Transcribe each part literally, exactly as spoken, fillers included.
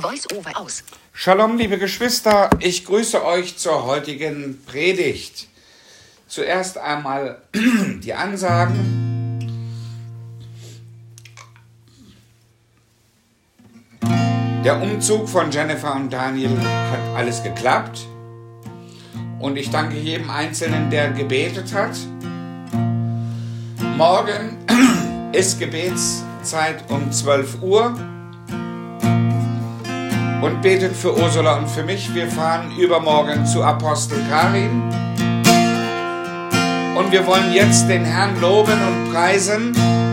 Voice-over aus. Shalom, liebe Geschwister, ich grüße euch zur heutigen Predigt. Zuerst einmal die Ansagen. Der Umzug von Jennifer und Daniel hat alles geklappt. Und ich danke jedem Einzelnen, der gebetet hat. Morgen ist Gebetszeit um zwölf Uhr. Und betet für Ursula und für mich. Wir fahren übermorgen zu Apostel Karin. Und wir wollen jetzt den Herrn loben und preisen.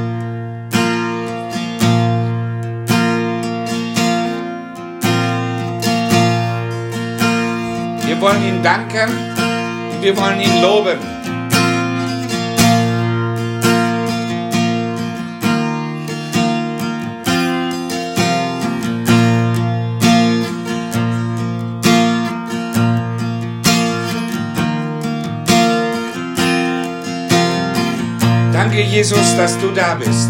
Wir wollen ihn danken und wir wollen ihn loben. Danke, Jesus, dass du da bist.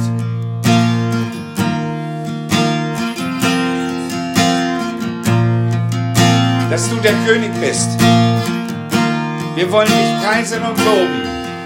Dass du der König bist. Wir wollen dich preisen und loben.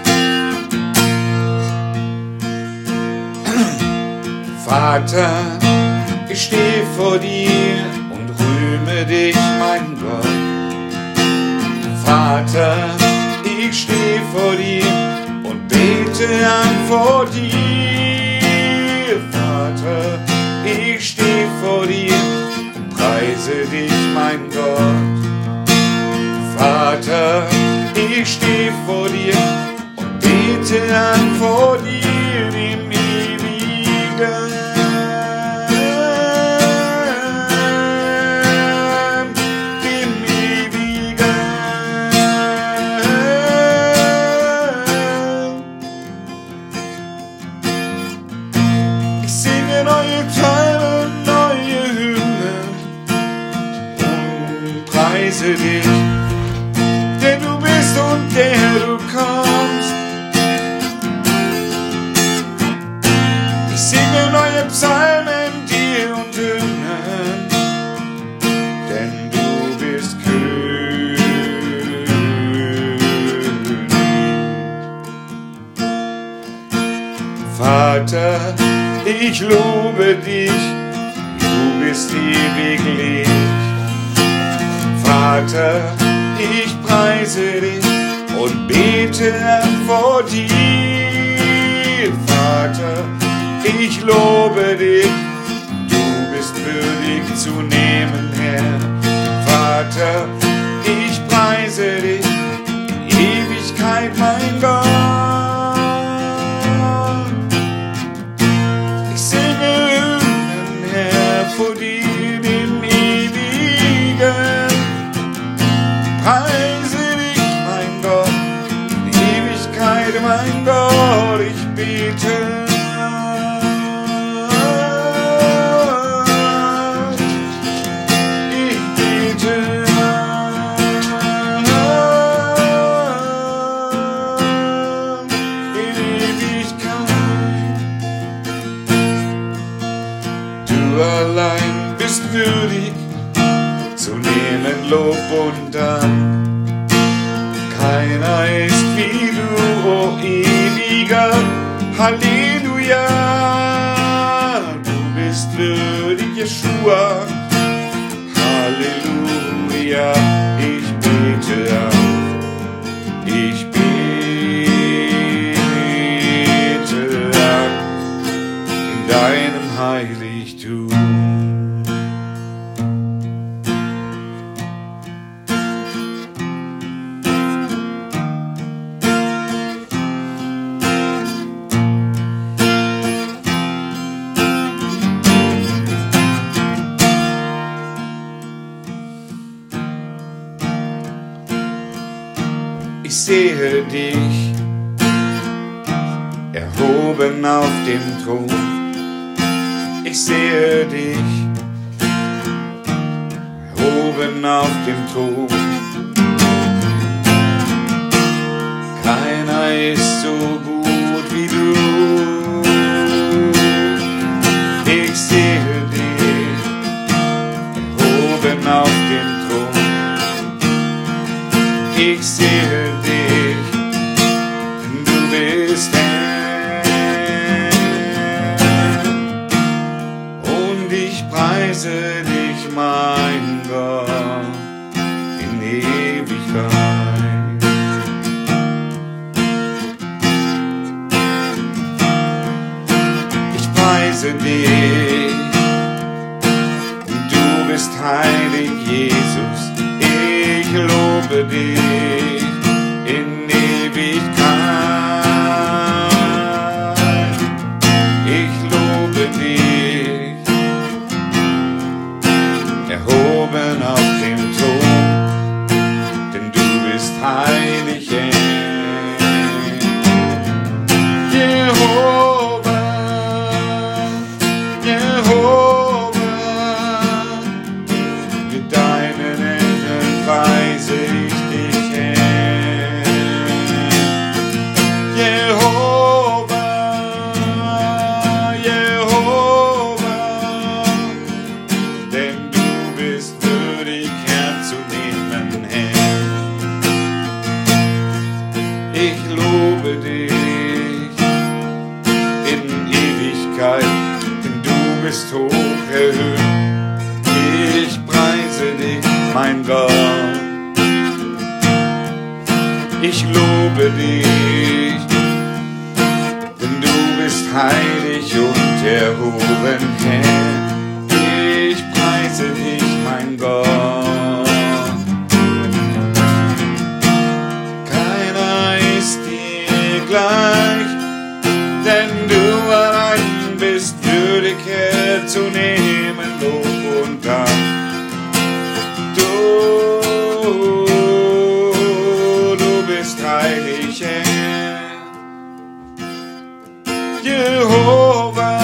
Vater, ich stehe vor dir und rühme dich, mein Gott. Vater, ich stehe vor dir und bete an vor dir. Vater, ich stehe vor dir und preise dich, mein Gott. Vater, ich stehe vor dir und bete an vor dir, dem Ewigen. Dich, der du bist und der du kommst. Ich singe neue Psalmen dir und Hymnen, denn du bist König. Vater, ich lobe dich, du bist ewiglich. Vater, ich preise dich und bete an vor dir. Vater, ich lobe dich, du bist würdig zu nehmen, Herr. Vater, ich preise dich in Ewigkeit, mein Gott. Ich singe Hymnen, Herr, vor dir, den Ewigen. Preise dich, mein Gott, in Ewigkeit, mein Gott, ich bete. Ich bete. In Ewigkeit. Du allein bist würdig zu nehmen Lob und Dank. Keiner ist wie du, o ewiger Halleluja. Du bist würdig, Jeshua. Halleluja. Ich bete an, ich bete an in deinem Heiligtum. Ich sehe dich, erhoben auf dem Thron. Ich sehe dich, erhoben auf dem Thron. Keiner ist so gut wie du. Ich sehe dich, Ich preise dich, mein Gott, in Ewigkeit. Ich preise dich, du bist heilig, Jesus. Ich lobe dich in Ewigkeit. Ich lobe dich, erhoben auf dem Thron, denn du bist heilig, Jehova, Jehova. Mit deinen Engeln preise ich dich, Herr. Jehova, Jehova, denn du bist würdig, Herr, zu nehmen, Herr. Ich lobe dich in Ewigkeit, denn du bist hoch erhöht. Ich preise dich, mein Gott. Ich lobe dich, denn du bist heilig und erhoben, Herr. Ich preise dich, mein Gott. Keiner ist dir gleich, denn du allein bist würdig, Herr, zu nehmen Lob und Dank. Du, du bist heilig, Herr. Jehova,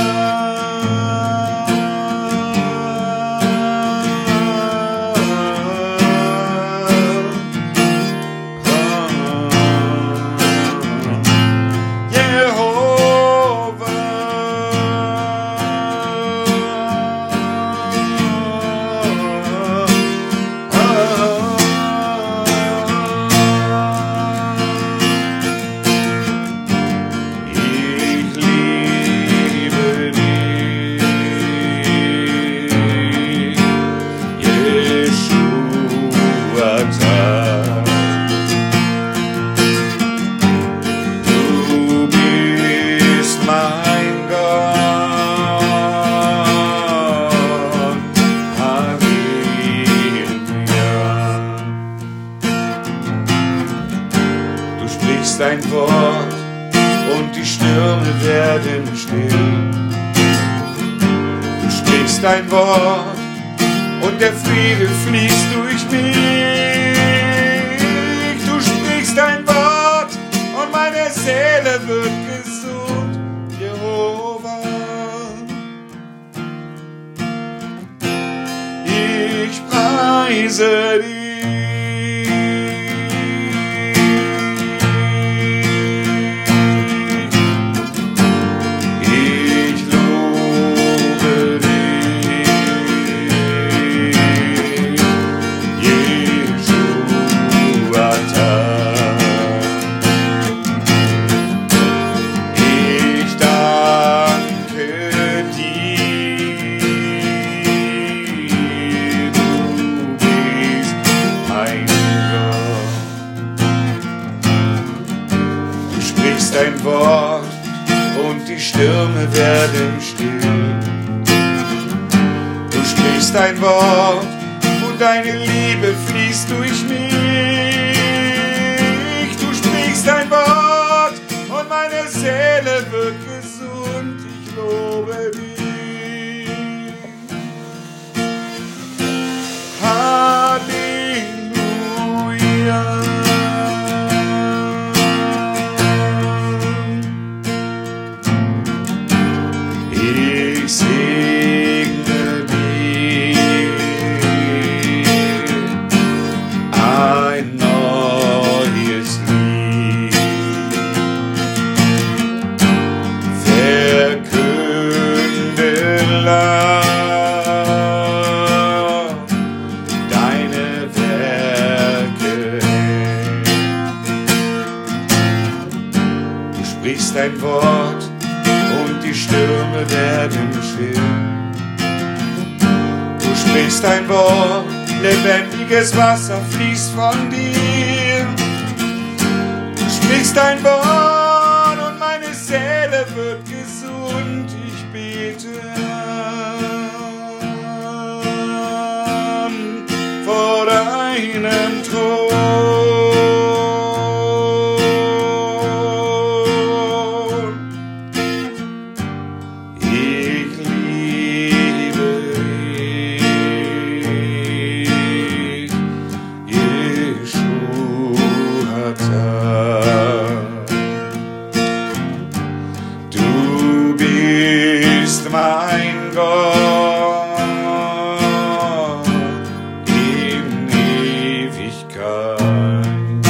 dein Wort und die Stürme werden still. Du sprichst dein Wort und der Friede fließt durch mich. Du sprichst dein Wort und meine Seele wird gesund, Jehova. Ich preise dich. Dein Wort und die Stürme werden still. Du sprichst dein Wort und deine Liebe fließt durch mich. Du sprichst dein Wort und meine Seele wird gesund. Ich lobe dich. Halleluja. Ich segne dir ein neues Lied. Verkünde laut deine Werke. Du sprichst dein Wort und die Stürme werden still. sprichst ein Wort, lebendiges Wasser fließt von dir. Du sprichst ein Wort und meine Seele wird gesund. Ich bete vor deinem Thron. Ich liebe dich, Jeshua. Du bist mein Gott in Ewigkeit.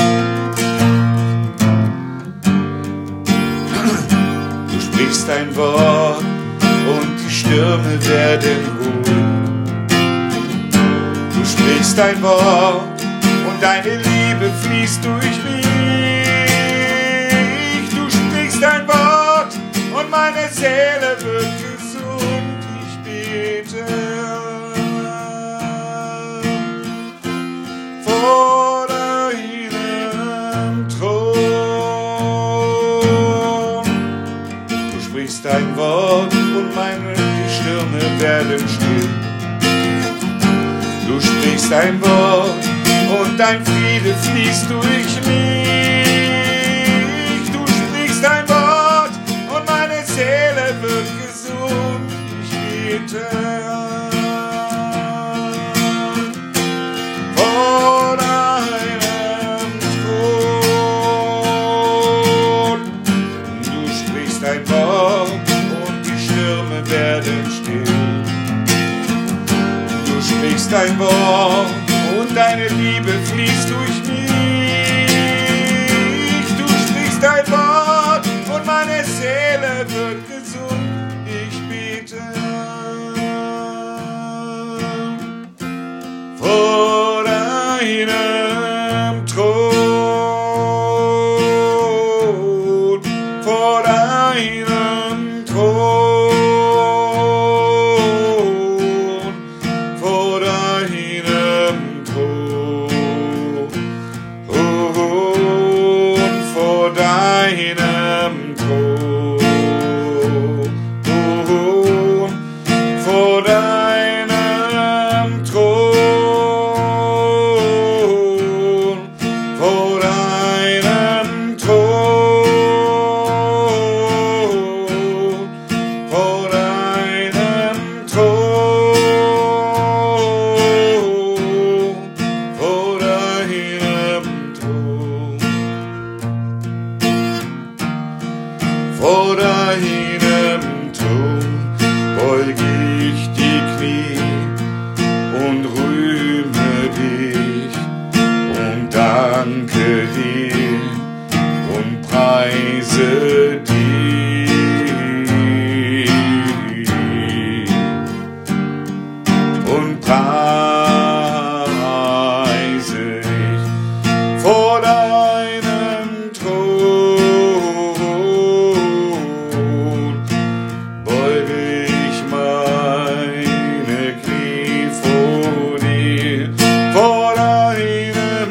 Du sprichst ein Wort und die Stürme werden ruhig. Du sprichst ein Wort und deine Liebe fließt durch mich. Du sprichst ein Wort und meine Seele wird gesund. Ich bete vor deinem Thron. Du sprichst ein Wort und meine die Stürme werden still. Du sprichst ein Wort und dein Friede fließt durch mich. Du sprichst ein Wort und meine Seele wird gesund. Ich bete vor deinem Thron. Du sprichst ein Wort und die Stürme werden still. Du sprichst ein Wort und deine Liebe fließt durch mich. Du sprichst ein Wort und meine Seele wird gesund. Ich bete vor deinem Thron, vor deinem Thron, vor deinem Thron, vor deinem Thron, vor deinem Thron, vor deinem Thron, vor deinem Thron, vor deinem Thron, vor deinem Thron beug ich die Knie und rühme dich und danke dir und preise dich und preise dich vor deinem Thron. Beuge ich meine Knie vor dir, vor deinem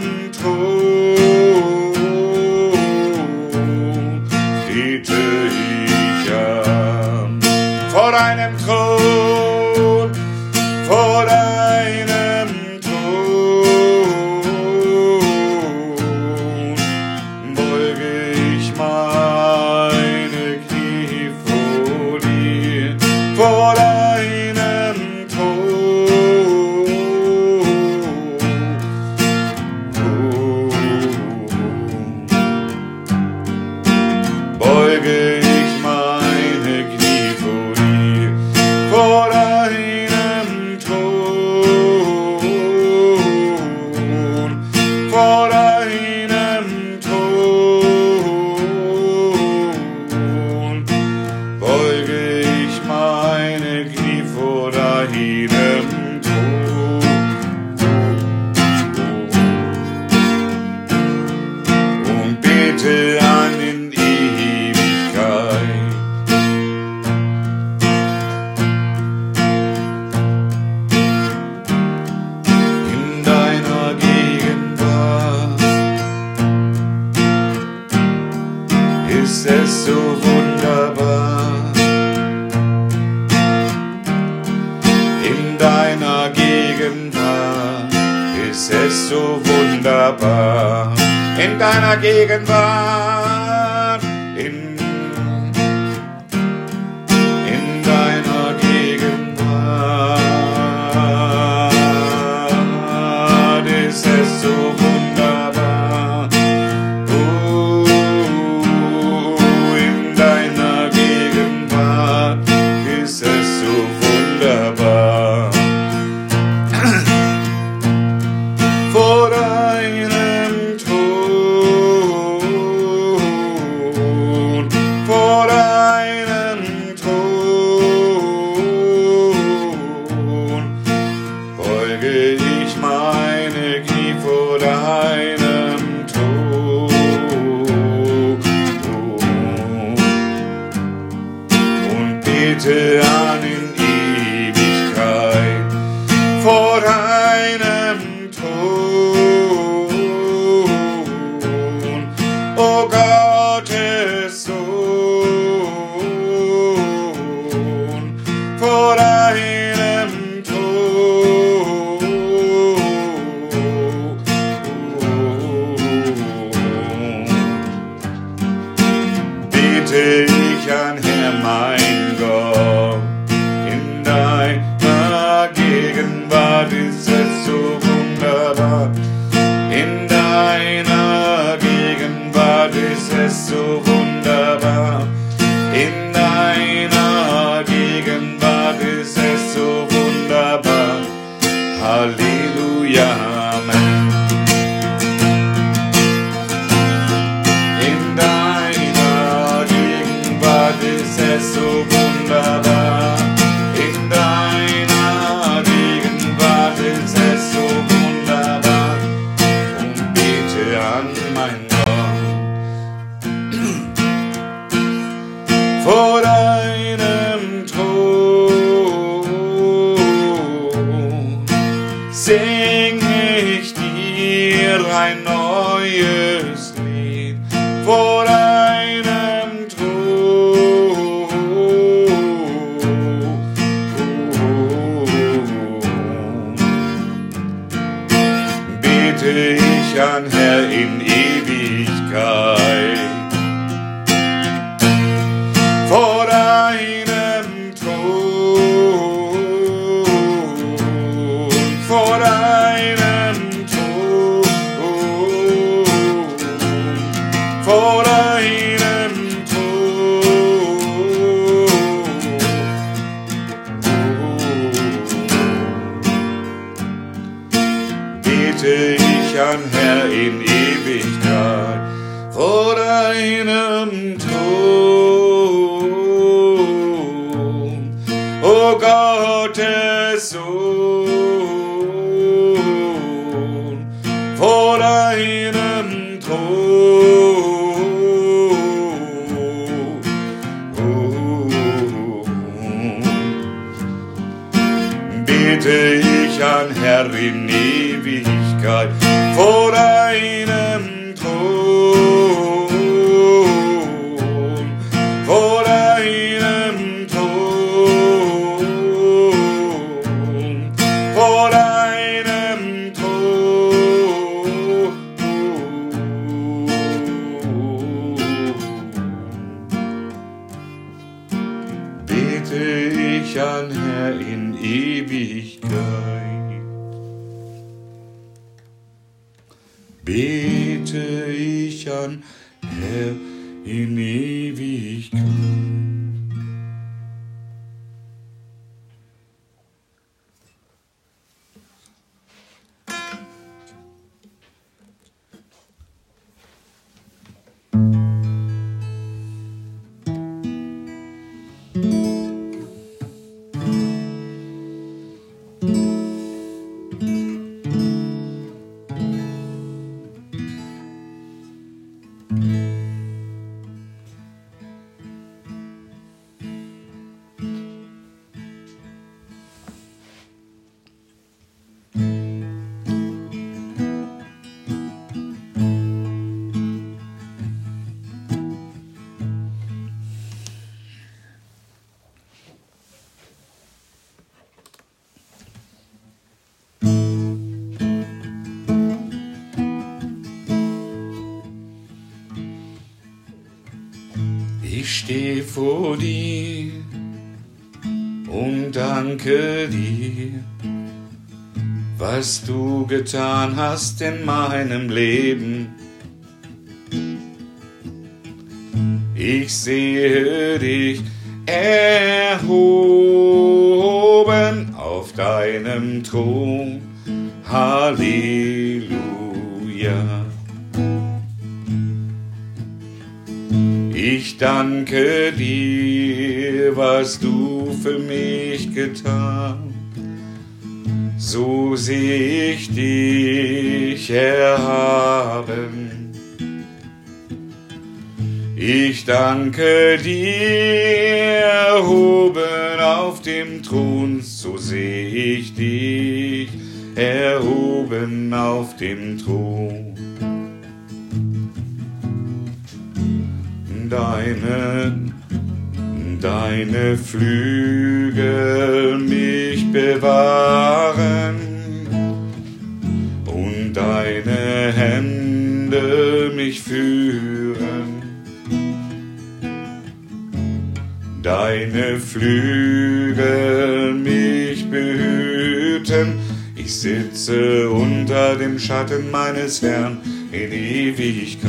Thron, bete ich an. Vor deinem Thron, vor deinem wunderbar. In deiner Gegenwart, in, in deiner Gegenwart ist es so wunderbar. Oh, in deiner Gegenwart ist es so wunderbar. Vor deinem Thron, vor deinem Thron, beuge ich meine Knie vor deinem Thron und bete an in Ewigkeit vor deinem Thron, o Gottes Sohn, vor deinem Thron bete ich an, Herr mein Gott, in deiner Gegenwart ist es so wunderbar. In deiner Gegenwart ist es so wunderbar. In deiner Gegenwart ist es so wunderbar. Halleluja, Amen. In deiner Gegenwart ist es so wunderbar. In deiner Gegenwart ist es so wunderbar. Und bete an, mein Gott, vor deinem Thron sing ich dir ein neues Lied. Vor deinem Thron bete ich an, Herr, in Ewigkeit. Vor deinem Thron, vor deinem Thron, vor deinem Thron bete ich an, Herr, in Ewigkeit. Vor deinem Thron, o Gottes Sohn, vor deinem Thron bete ich an, Herr, in Ewigkeit. Vor deinem Thron, vor deinem Thron, vor deinem Thron bete ich an, Herr, in Ewigkeit. Bete ich an, Herr, in Ewigkeit. Ich steh vor dir und danke dir, was du getan hast in meinem Leben. Ich sehe dich erhoben auf deinem Thron. Halleluja. Ich danke dir, was du für mich getan. So seh ich dich erhaben. Ich danke dir, erhoben auf dem Thron. So seh ich dich erhoben auf dem Thron. Deine, deine Flügel mich bewahren und deine Hände mich führen. Deine Flügel mich behüten. Ich sitze unter dem Schatten meines Herrn in Ewigkeit.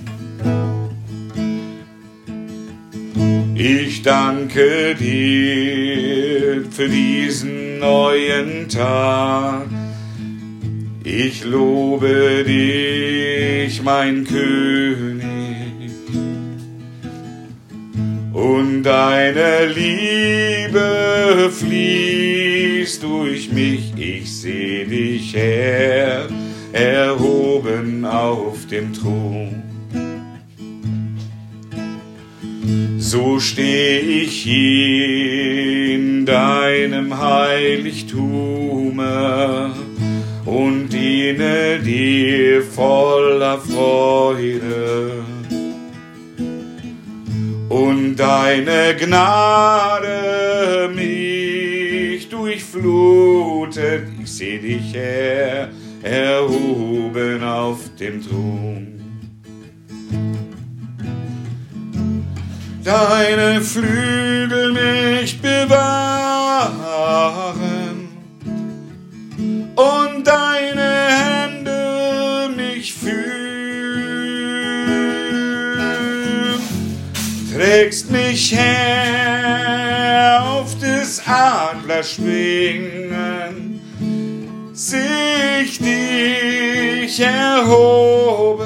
Ich danke dir für diesen neuen Tag. Ich lobe dich, mein König. Und deine Liebe fließt durch mich. Ich seh dich, Herr, erhoben auf dem Thron. So steh ich hier in deinem Heiligtume und diene dir voller Freude. Und deine Gnade mich durchflutet. Ich seh dich, Herr, erhoben auf dem Thron. Deine Flügel mich bewahren und deine Hände mich führen. Trägst mich her auf des Adlers Schwingen, seh ich dich erhoben.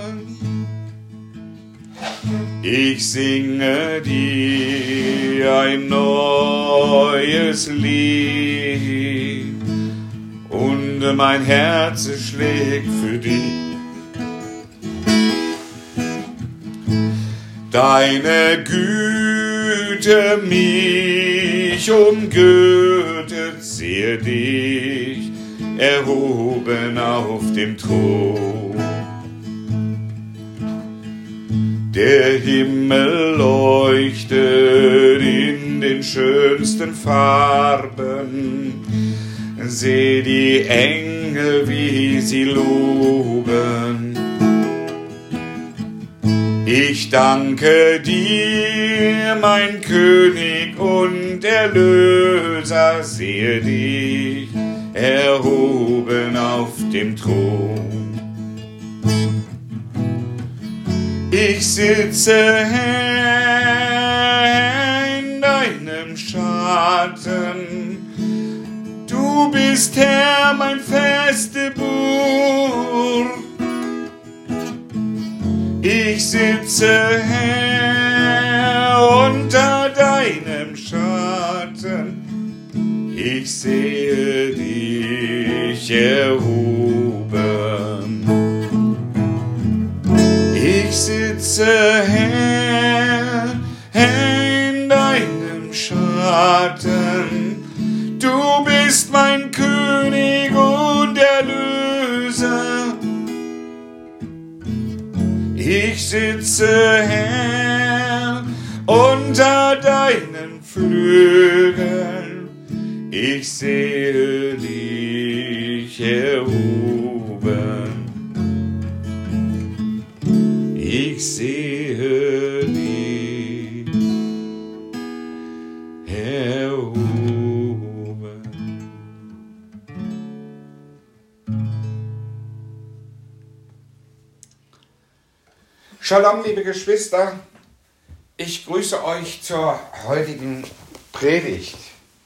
Ich singe dir ein neues Lied und mein Herz schlägt für dich. Deine Güte mich umgürtet, sehe dich erhoben auf dem Thron. Der Himmel leuchtet in den schönsten Farben. Seh die Engel, wie sie loben. Ich danke dir, mein König und Erlöser, sehe dich erhoben auf dem Thron. Ich sitze, Herr, in deinem Schatten. Du bist, Herr, mein feste Burg. Ich sitze, Herr, unter deinem Schatten. Ich sehe dich erhoben. Ich sitze, Herr, in deinem Schatten. Du bist mein König und Erlöser. Ich sitze, Herr, unter deinen Flügeln. Ich sehe dich erhoben. Ich sehe dich Shalom, liebe Geschwister, ich grüße euch zur heutigen Predigt.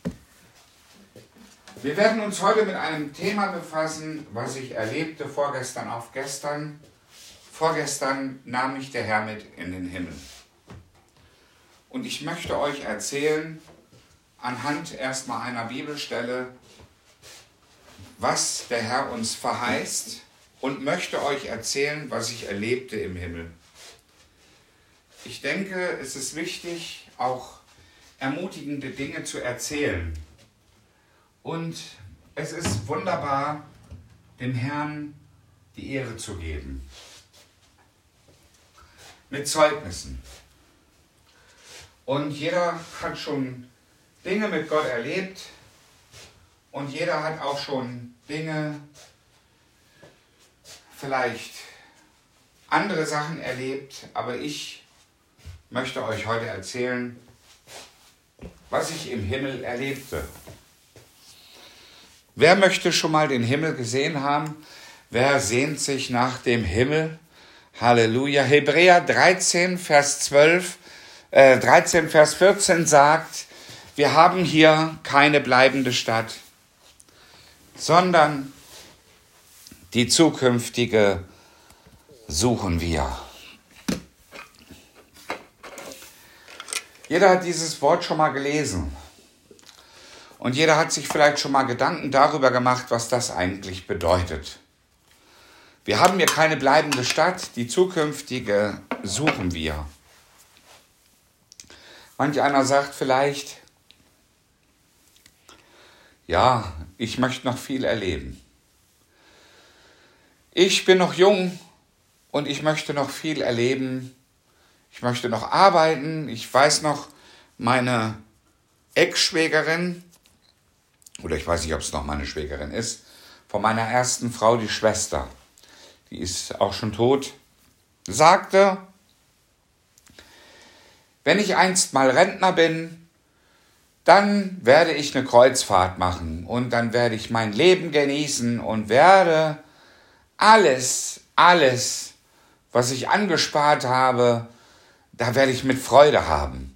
Wir werden uns heute mit einem Thema befassen, was ich erlebte vorgestern auf gestern. Vorgestern nahm mich der Herr mit in den Himmel. Und ich möchte euch erzählen, anhand erstmal einer Bibelstelle, was der Herr uns verheißt, und möchte euch erzählen, was ich erlebte im Himmel. Ich denke, es ist wichtig, auch ermutigende Dinge zu erzählen. Und es ist wunderbar, dem Herrn die Ehre zu geben. Mit Zeugnissen. Und jeder hat schon Dinge mit Gott erlebt und jeder hat auch schon Dinge, vielleicht andere Sachen erlebt, aber ich möchte euch heute erzählen, was ich im Himmel erlebte. Wer möchte schon mal den Himmel gesehen haben? Wer sehnt sich nach dem Himmel? Halleluja. Hebräer dreizehn, Vers zwölf, äh, dreizehn, Vers vierzehn sagt, wir haben hier keine bleibende Stadt, sondern die zukünftige suchen wir. Jeder hat dieses Wort schon mal gelesen. Und jeder hat sich vielleicht schon mal Gedanken darüber gemacht, was das eigentlich bedeutet. Wir haben hier keine bleibende Stadt, die zukünftige suchen wir. Manch einer sagt vielleicht, ja, ich möchte noch viel erleben. Ich bin noch jung und ich möchte noch viel erleben. Ich möchte noch arbeiten. Ich weiß noch, meine Ex-Schwägerin, oder ich weiß nicht, ob es noch meine Schwägerin ist, von meiner ersten Frau, die Schwester, die ist auch schon tot, sagte, wenn ich einst mal Rentner bin, dann werde ich eine Kreuzfahrt machen und dann werde ich mein Leben genießen und werde alles, alles, was ich angespart habe, da werde ich mit Freude haben.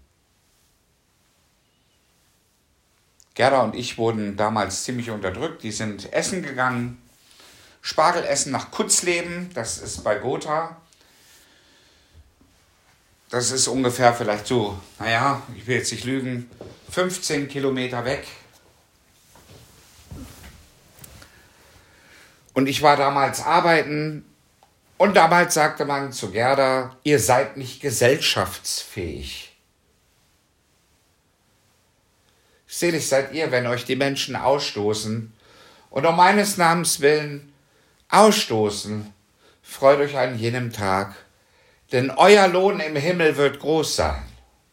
Gerda und ich wurden damals ziemlich unterdrückt. Die sind essen gegangen, Spargelessen nach Kutzleben, das ist bei Gotha. Das ist ungefähr vielleicht so, naja, ich will jetzt nicht lügen, fünfzehn Kilometer weg. Und ich war damals arbeiten und damals sagte man zu Gerda, ihr seid nicht gesellschaftsfähig. Selig seid ihr, wenn euch die Menschen ausstoßen und um meines Namens willen ausstoßen. Freut euch an jenem Tag, denn euer Lohn im Himmel wird groß sein.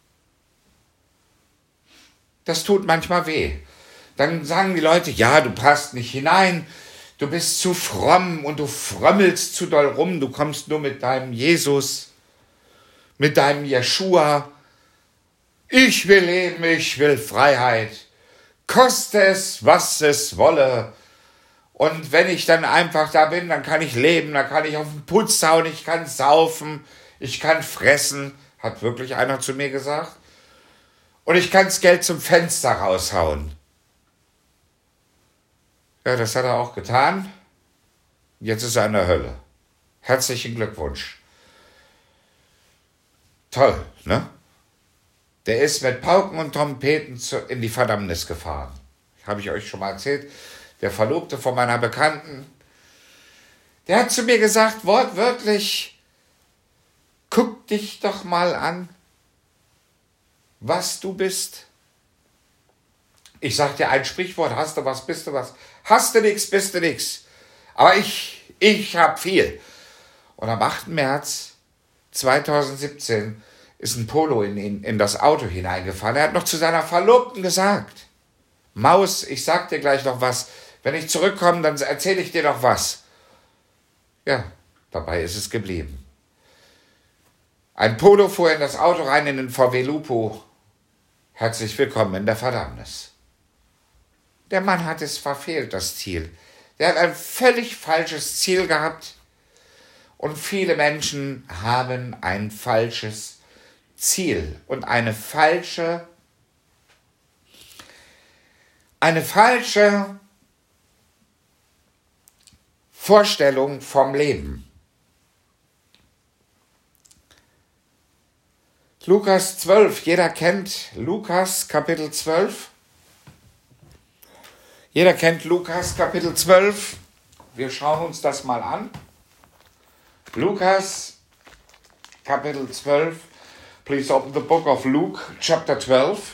Das tut manchmal weh. Dann sagen die Leute, ja, du passt nicht hinein, du bist zu fromm und du frömmelst zu doll rum, du kommst nur mit deinem Jesus, mit deinem Jeschua. Ich will leben, ich will Freiheit. Koste es, was es wolle. Und wenn ich dann einfach da bin, dann kann ich leben, dann kann ich auf den Putz hauen, ich kann saufen, ich kann fressen, hat wirklich einer zu mir gesagt. Und ich kann das Geld zum Fenster raushauen. Ja, das hat er auch getan. Jetzt ist er in der Hölle. Herzlichen Glückwunsch. Toll, ne? Der ist mit Pauken und Trompeten in die Verdammnis gefahren. Habe ich euch schon mal erzählt. Der Verlobte von meiner Bekannten, der hat zu mir gesagt, wortwörtlich, guck dich doch mal an, was du bist. Ich sag dir ein Sprichwort, hast du was, bist du was. Hast du nix, bist du nix. Aber ich, ich hab viel. Und am achten März zweitausendsiebzehn ist ein Polo in, in, in das Auto hineingefahren. Er hat noch zu seiner Verlobten gesagt, Maus, ich sag dir gleich noch was. Wenn ich zurückkomme, dann erzähle ich dir noch was. Ja, dabei ist es geblieben. Ein Polo fuhr in das Auto rein, in den V W Lupo. Herzlich willkommen in der Verdammnis. Der Mann hat es verfehlt, das Ziel. Der hat ein völlig falsches Ziel gehabt. Und viele Menschen haben ein falsches Ziel und eine falsche, eine falsche Vorstellung vom Leben. Lukas zwölf, jeder kennt Lukas Kapitel zwölf. Jeder kennt Lukas Kapitel zwölf. Wir schauen uns das mal an. Lukas Kapitel zwölf. Please open the book of Luke, chapter twelve.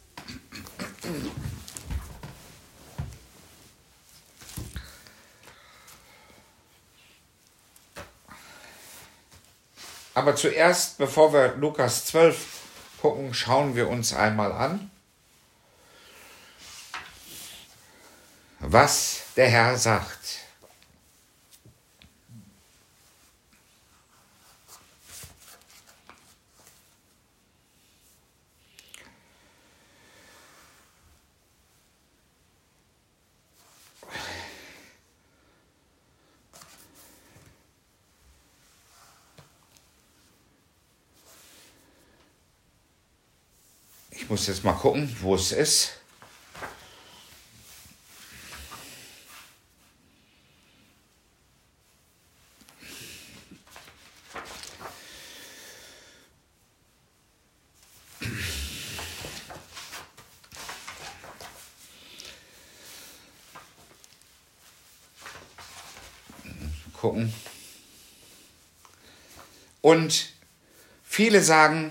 Aber zuerst, bevor wir Lukas zwölf gucken, schauen wir uns einmal an, was der Herr sagt. Ich muss jetzt mal gucken, wo es ist. Gucken. Und viele sagen,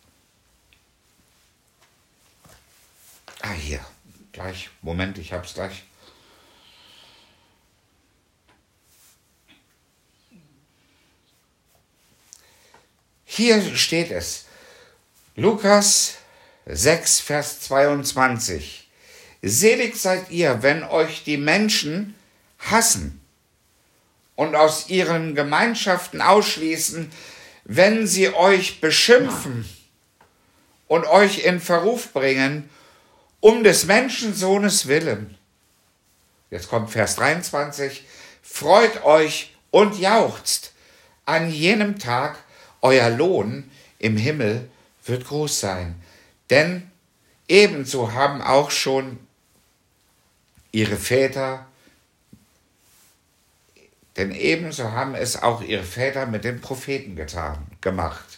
ah hier, gleich, Moment, ich hab's gleich. Hier steht es, Lukas sechs, Vers zweiundzwanzig. Selig seid ihr, wenn euch die Menschen hassen und aus ihren Gemeinschaften ausschließen, wenn sie euch beschimpfen und euch in Verruf bringen, um des Menschensohnes willen. Jetzt kommt Vers dreiundzwanzig. Freut euch und jauchzt. An jenem Tag euer Lohn im Himmel wird groß sein. Denn ebenso haben auch schon ihre Väter, denn ebenso haben es auch ihre Väter mit den Propheten getan, gemacht.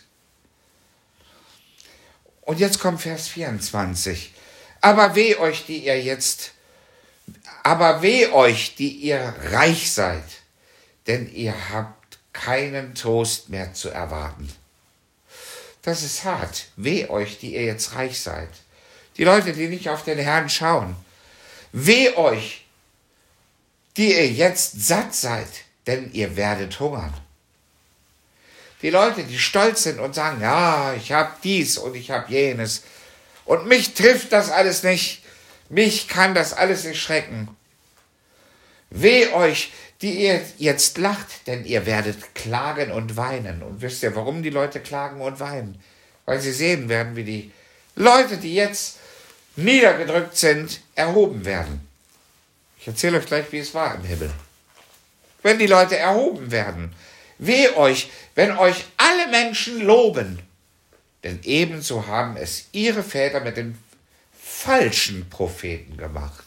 Und jetzt kommt Vers vierundzwanzig. Aber weh euch, die ihr jetzt, aber weh euch, die ihr reich seid, denn ihr habt keinen Trost mehr zu erwarten. Das ist hart. Weh euch, die ihr jetzt reich seid. Die Leute, die nicht auf den Herrn schauen. Weh euch, die ihr jetzt satt seid, denn ihr werdet hungern. Die Leute, die stolz sind und sagen, ja, ich habe dies und ich habe jenes. Und mich trifft das alles nicht. Mich kann das alles nicht schrecken. Weh euch, die ihr jetzt lacht, denn ihr werdet klagen und weinen. Und wisst ihr, warum die Leute klagen und weinen? Weil sie sehen werden, wie die Leute, die jetzt niedergedrückt sind, erhoben werden. Ich erzähle euch gleich, wie es war im Himmel. Wenn die Leute erhoben werden. Weh euch, wenn euch alle Menschen loben. Denn ebenso haben es ihre Väter mit den falschen Propheten gemacht.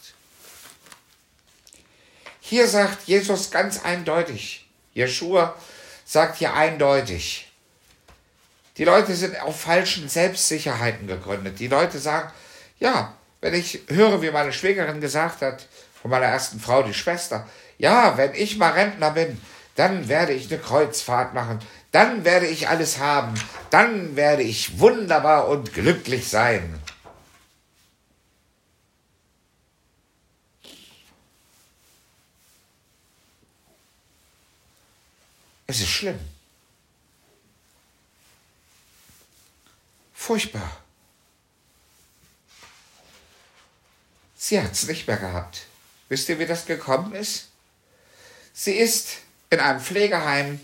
Hier sagt Jesus ganz eindeutig, Jeschua sagt hier eindeutig, die Leute sind auf falschen Selbstsicherheiten gegründet. Die Leute sagen, ja, wenn ich höre, wie meine Schwägerin gesagt hat, von meiner ersten Frau, die Schwester, ja, wenn ich mal Rentner bin, dann werde ich eine Kreuzfahrt machen, dann werde ich alles haben, dann werde ich wunderbar und glücklich sein. Es ist schlimm. Furchtbar. Sie hat es nicht mehr gehabt. Wisst ihr, wie das gekommen ist? Sie ist in einem Pflegeheim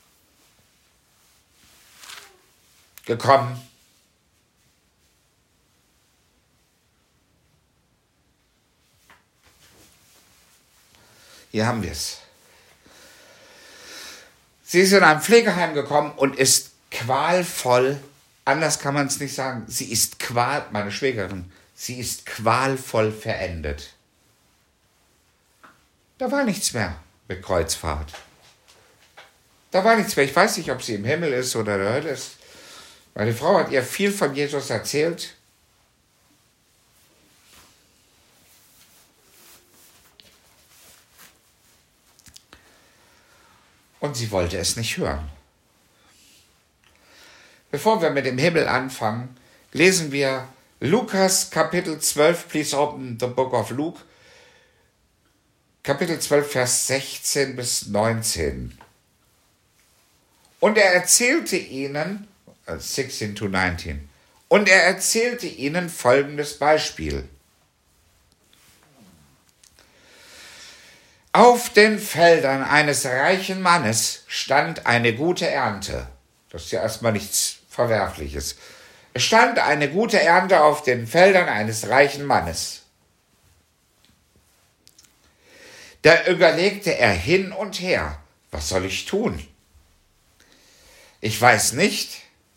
gekommen. Hier haben wir es. Sie ist in ein Pflegeheim gekommen und ist qualvoll, anders kann man es nicht sagen, sie ist qual, meine Schwägerin, sie ist qualvoll verendet. Da war nichts mehr mit Kreuzfahrt. Da war nichts mehr. Ich weiß nicht, ob sie im Himmel ist oder in der Hölle ist. Meine Frau hat ihr viel von Jesus erzählt. Und sie wollte es nicht hören. Bevor wir mit dem Himmel anfangen, lesen wir Lukas Kapitel zwölf. Please open the book of Luke. Kapitel zwölf, Vers sechzehn bis neunzehn. Und er erzählte ihnen, sechzehn to neunzehn, und er erzählte ihnen folgendes Beispiel. Auf den Feldern eines reichen Mannes stand eine gute Ernte. Das ist ja erstmal nichts Verwerfliches. Es stand eine gute Ernte auf den Feldern eines reichen Mannes. Da überlegte er hin und her, was soll ich tun? Ich weiß nicht,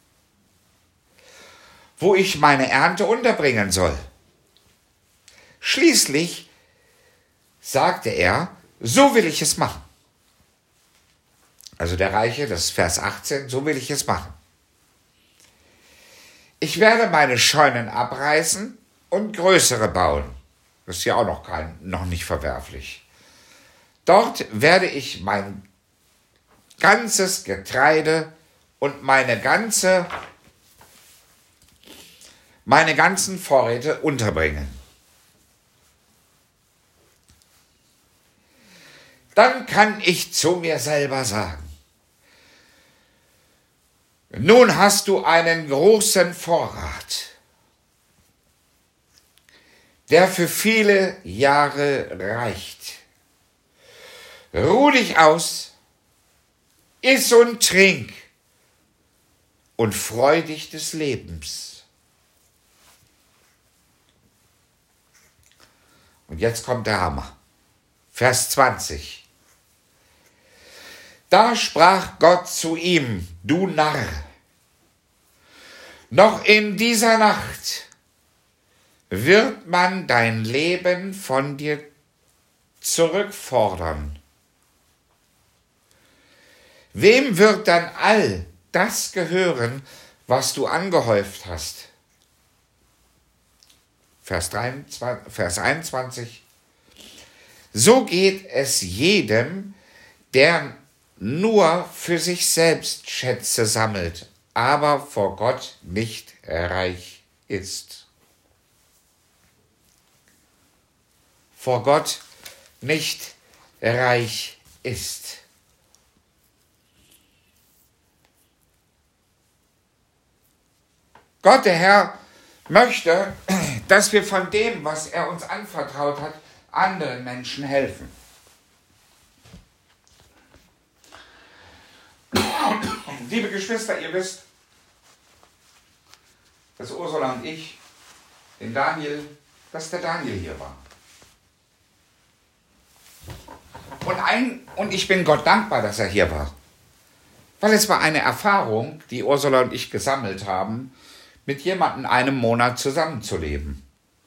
wo ich meine Ernte unterbringen soll. Schließlich sagte er, so will ich es machen. Also der Reiche, das ist Vers achtzehn, so will ich es machen. Ich werde meine Scheunen abreißen und größere bauen. Das ist ja auch noch, kein, noch nicht verwerflich. Dort werde ich mein ganzes Getreide und meine ganze, meine ganzen Vorräte unterbringen. Dann kann ich zu mir selber sagen, nun hast du einen großen Vorrat, der für viele Jahre reicht. Ruh dich aus, iss und trink und freu dich des Lebens. Und jetzt kommt der Hammer. Vers zwanzig. Da sprach Gott zu ihm, du Narr, noch in dieser Nacht wird man dein Leben von dir zurückfordern. Wem wird dann all das gehören, was du angehäuft hast? Vers dreiundzwanzig, Vers einundzwanzig. So geht es jedem, der nur für sich selbst Schätze sammelt, aber vor Gott nicht reich ist. Vor Gott nicht reich ist. Gott, der Herr, möchte, dass wir von dem, was er uns anvertraut hat, anderen Menschen helfen. Liebe Geschwister, ihr wisst, dass Ursula und ich, den Daniel, dass der Daniel hier war. Und, ein, und ich bin Gott dankbar, dass er hier war. Weil es war eine Erfahrung, die Ursula und ich gesammelt haben, mit jemandem einen Monat zusammenzuleben.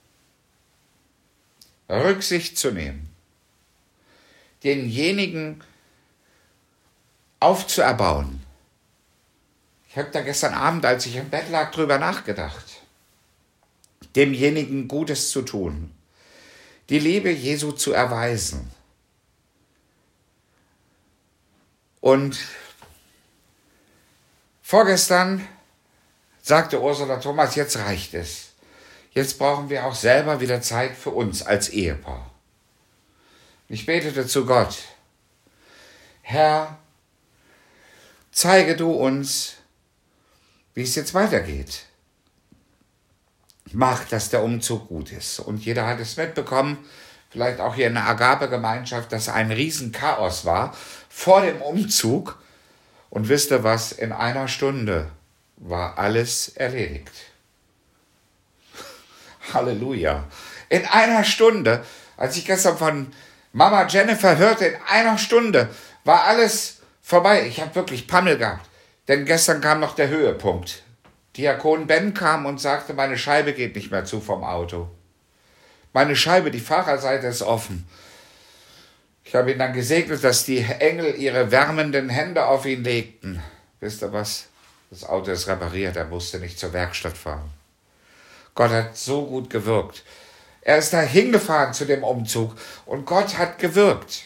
Rücksicht zu nehmen. Denjenigen aufzuerbauen. Ich habe da gestern Abend, als ich im Bett lag, drüber nachgedacht. Demjenigen Gutes zu tun. Die Liebe Jesu zu erweisen. Und vorgestern sagte Ursula Thomas, jetzt reicht es. Jetzt brauchen wir auch selber wieder Zeit für uns als Ehepaar. Ich betete zu Gott, Herr, zeige du uns, wie es jetzt weitergeht. Mach, dass der Umzug gut ist. Und jeder hat es mitbekommen, vielleicht auch hier in der Agape-Gemeinschaft, dass ein Riesenchaos war vor dem Umzug. Und wisst ihr was, in einer Stunde war alles erledigt. Halleluja. In einer Stunde, als ich gestern von Mama Jennifer hörte, in einer Stunde war alles vorbei. Ich habe wirklich Pammel gehabt. Denn gestern kam noch der Höhepunkt. Diakon Ben kam und sagte, meine Scheibe geht nicht mehr zu vom Auto. Meine Scheibe, die Fahrerseite ist offen. Ich habe ihn dann gesegnet, dass die Engel ihre wärmenden Hände auf ihn legten. Wisst ihr was? Das Auto ist repariert, er musste nicht zur Werkstatt fahren. Gott hat so gut gewirkt. Er ist da hingefahren zu dem Umzug und Gott hat gewirkt.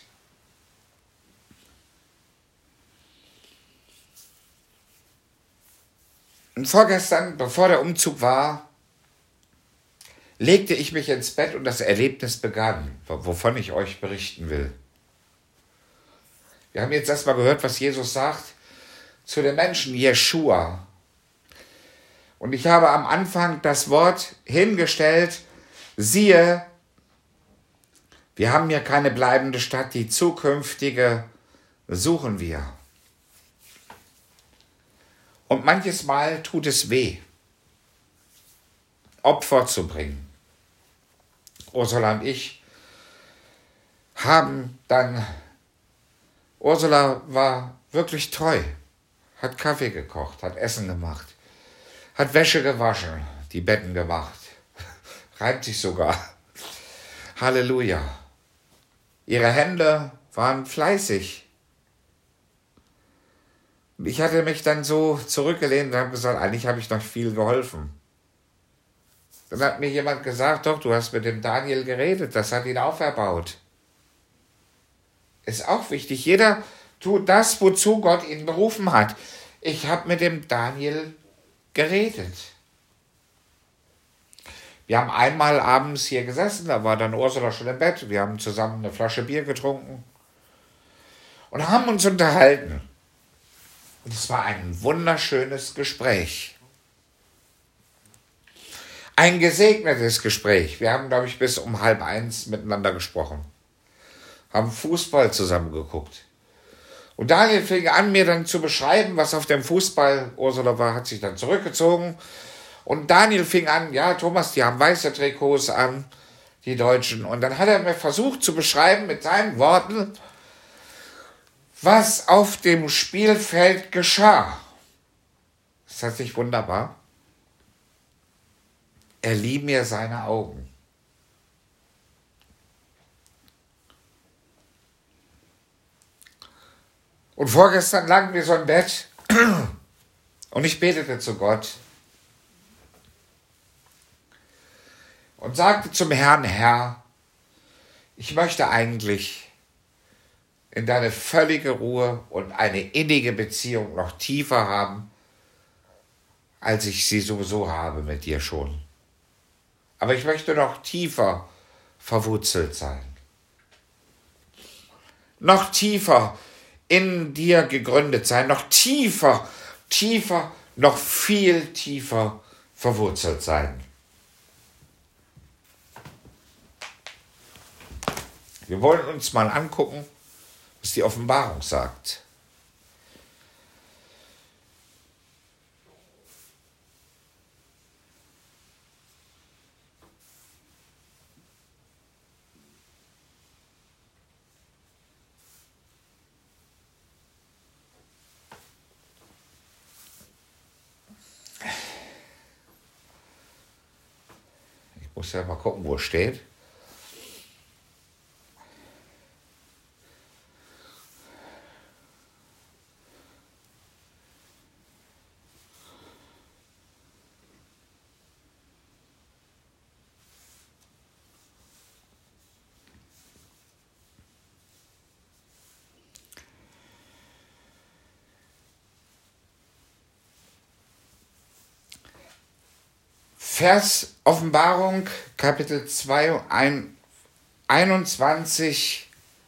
Und vorgestern, bevor der Umzug war, legte ich mich ins Bett und das Erlebnis begann, wovon ich euch berichten will. Wir haben jetzt erstmal gehört, was Jesus sagt zu den Menschen, Jeschua. Und ich habe am Anfang das Wort hingestellt, siehe, wir haben hier keine bleibende Stadt, die zukünftige suchen wir. Und manches Mal tut es weh, Opfer zu bringen. Ursula und ich haben dann, Ursula war wirklich treu, hat Kaffee gekocht, hat Essen gemacht, hat Wäsche gewaschen, die Betten gemacht, reibt sich sogar. Halleluja. Ihre Hände waren fleißig. Ich hatte mich dann so zurückgelehnt und habe gesagt, eigentlich habe ich noch viel geholfen. Dann hat mir jemand gesagt, doch, du hast mit dem Daniel geredet, das hat ihn auferbaut. Ist auch wichtig, jeder tut das, wozu Gott ihn berufen hat. Ich habe mit dem Daniel geredet. Wir haben einmal abends hier gesessen, da war dann Ursula schon im Bett, wir haben zusammen eine Flasche Bier getrunken und haben uns unterhalten. Und es war ein wunderschönes Gespräch. Ein gesegnetes Gespräch. Wir haben, glaube ich, bis um halb eins miteinander gesprochen. Haben Fußball zusammen geguckt. Und Daniel fing an, mir dann zu beschreiben, was auf dem Fußball, Ursula war, hat sich dann zurückgezogen. Und Daniel fing an, ja, Thomas, die haben weiße Trikots an, die Deutschen. Und dann hat er mir versucht zu beschreiben mit seinen Worten, was auf dem Spielfeld geschah. Das hat sich wunderbar. Er lieh mir seine Augen. Und vorgestern lagen wir so im Bett und ich betete zu Gott und sagte zum Herrn, Herr, ich möchte eigentlich in deine völlige Ruhe und eine innige Beziehung noch tiefer haben, als ich sie sowieso habe mit dir schon. Aber ich möchte noch tiefer verwurzelt sein. Noch tiefer in dir gegründet sein, noch tiefer, tiefer, noch viel tiefer verwurzelt sein. Wir wollen uns mal angucken, was die Offenbarung sagt. Ich muss ja mal gucken, wo es steht. Vers Offenbarung, Kapitel zwei, einundzwanzig,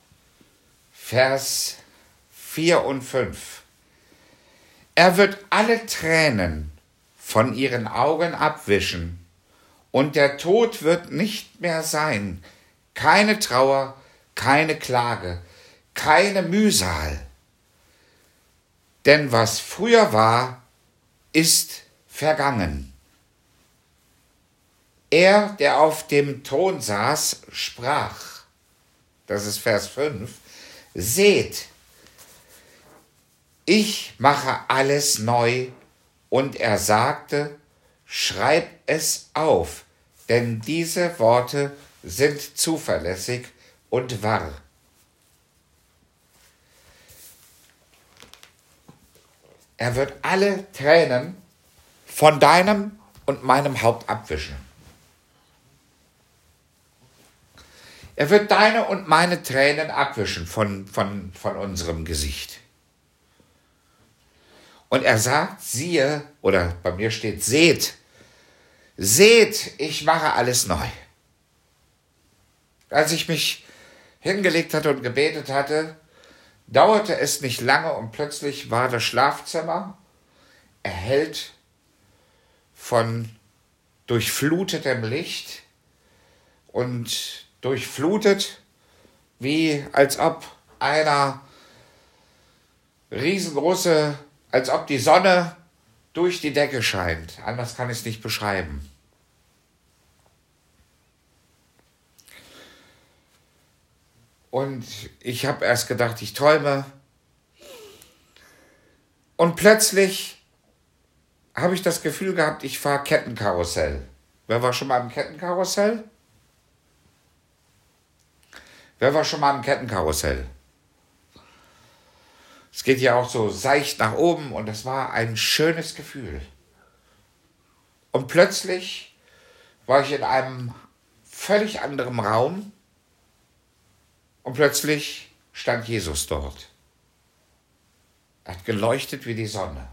Vers vier und fünf. Er wird alle Tränen von ihren Augen abwischen, und der Tod wird nicht mehr sein. Keine Trauer, keine Klage, keine Mühsal. Denn was früher war, ist vergangen. Er, der auf dem Thron saß, sprach, das ist Vers fünf, seht, ich mache alles neu. Und er sagte, schreib es auf, denn diese Worte sind zuverlässig und wahr. Er wird alle Tränen von deinem und meinem Haupt abwischen. Er wird deine und meine Tränen abwischen von, von, von unserem Gesicht. Und er sagt, siehe, oder bei mir steht, seht, seht, ich mache alles neu. Als ich mich hingelegt hatte und gebetet hatte, dauerte es nicht lange und plötzlich war das Schlafzimmer erhellt von durchflutetem Licht und durchflutet, wie als ob einer riesengroße, als ob die Sonne durch die Decke scheint. Anders kann ich es nicht beschreiben. Und ich habe erst gedacht, ich träume. Und plötzlich habe ich das Gefühl gehabt, ich fahre Kettenkarussell. Wer war schon mal im Kettenkarussell? Wer war schon mal im Kettenkarussell? Es geht ja auch so seicht nach oben und das war ein schönes Gefühl. Und plötzlich war ich in einem völlig anderen Raum und plötzlich stand Jesus dort. Er hat geleuchtet wie die Sonne.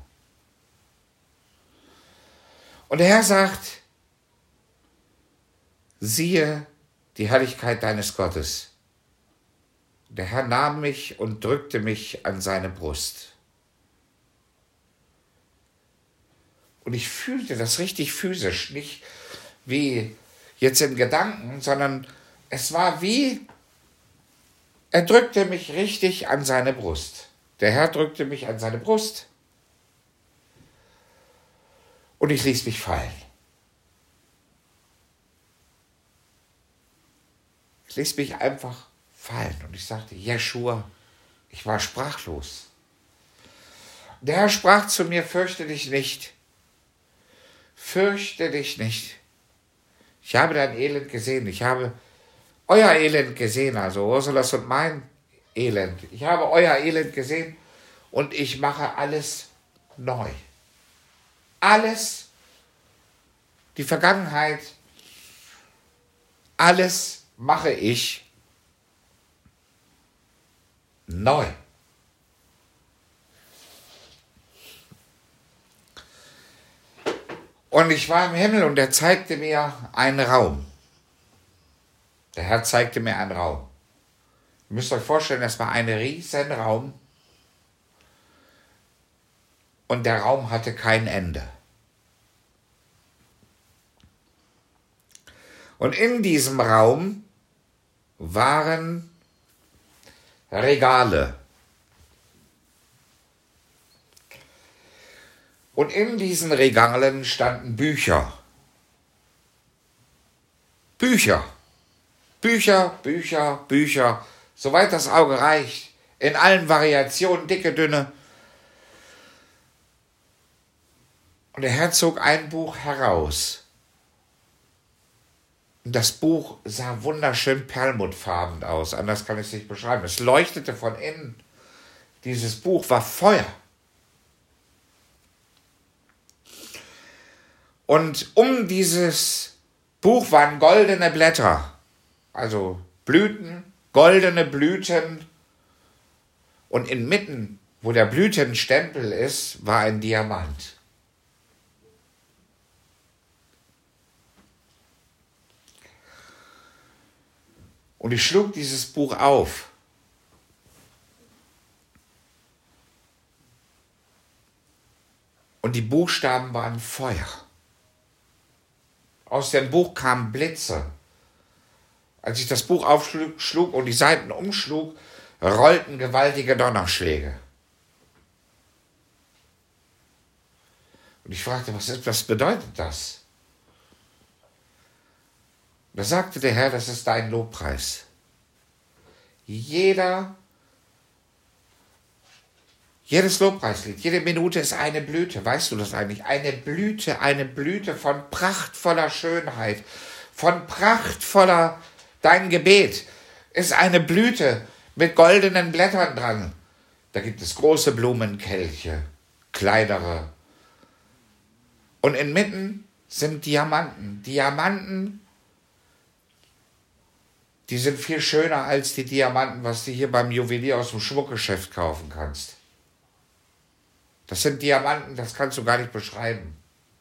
Und der Herr sagt, siehe die Herrlichkeit deines Gottes. Der Herr nahm mich und drückte mich an seine Brust. Und ich fühlte das richtig physisch, nicht wie jetzt in Gedanken, sondern es war wie, er drückte mich richtig an seine Brust. Der Herr drückte mich an seine Brust und ich ließ mich fallen. Ich ließ mich einfach fallen und ich sagte, Jeschua, ich war sprachlos. Der Herr sprach zu mir, fürchte dich nicht, fürchte dich nicht. Ich habe dein Elend gesehen, ich habe euer Elend gesehen, also Ursulas und mein Elend. Ich habe euer Elend gesehen und ich mache alles neu. Alles, die Vergangenheit, alles mache ich neu. Und ich war im Himmel und er zeigte mir einen Raum. Der Herr zeigte mir einen Raum. Ihr müsst euch vorstellen, das war ein riesen Raum. Und der Raum hatte kein Ende. Und in diesem Raum waren Regale. Und in diesen Regalen standen Bücher. Bücher. Bücher, Bücher, Bücher, soweit das Auge reicht, in allen Variationen, dicke, dünne. Und der Herr zog ein Buch heraus. Und das Buch sah wunderschön perlmuttfarben aus, anders kann ich es nicht beschreiben. Es leuchtete von innen. Dieses Buch war Feuer. Und um dieses Buch waren goldene Blätter, also Blüten, goldene Blüten. Und inmitten, wo der Blütenstempel ist, war ein Diamant. Und ich schlug dieses Buch auf. Und die Buchstaben waren Feuer. Aus dem Buch kamen Blitze. Als ich das Buch aufschlug und die Seiten umschlug, rollten gewaltige Donnerschläge. Und ich fragte, was, ist, was bedeutet das? Da sagte der Herr, das ist dein Lobpreis. Jeder Jedes Lobpreislied, jede Minute ist eine Blüte. Weißt du das eigentlich? Eine Blüte, eine Blüte von prachtvoller Schönheit, von prachtvoller, dein Gebet ist eine Blüte mit goldenen Blättern dran. Da gibt es große Blumenkelche, kleinere. Und inmitten sind Diamanten. Diamanten, die sind viel schöner als die Diamanten, was du hier beim Juwelier aus dem Schmuckgeschäft kaufen kannst. Das sind Diamanten, das kannst du gar nicht beschreiben.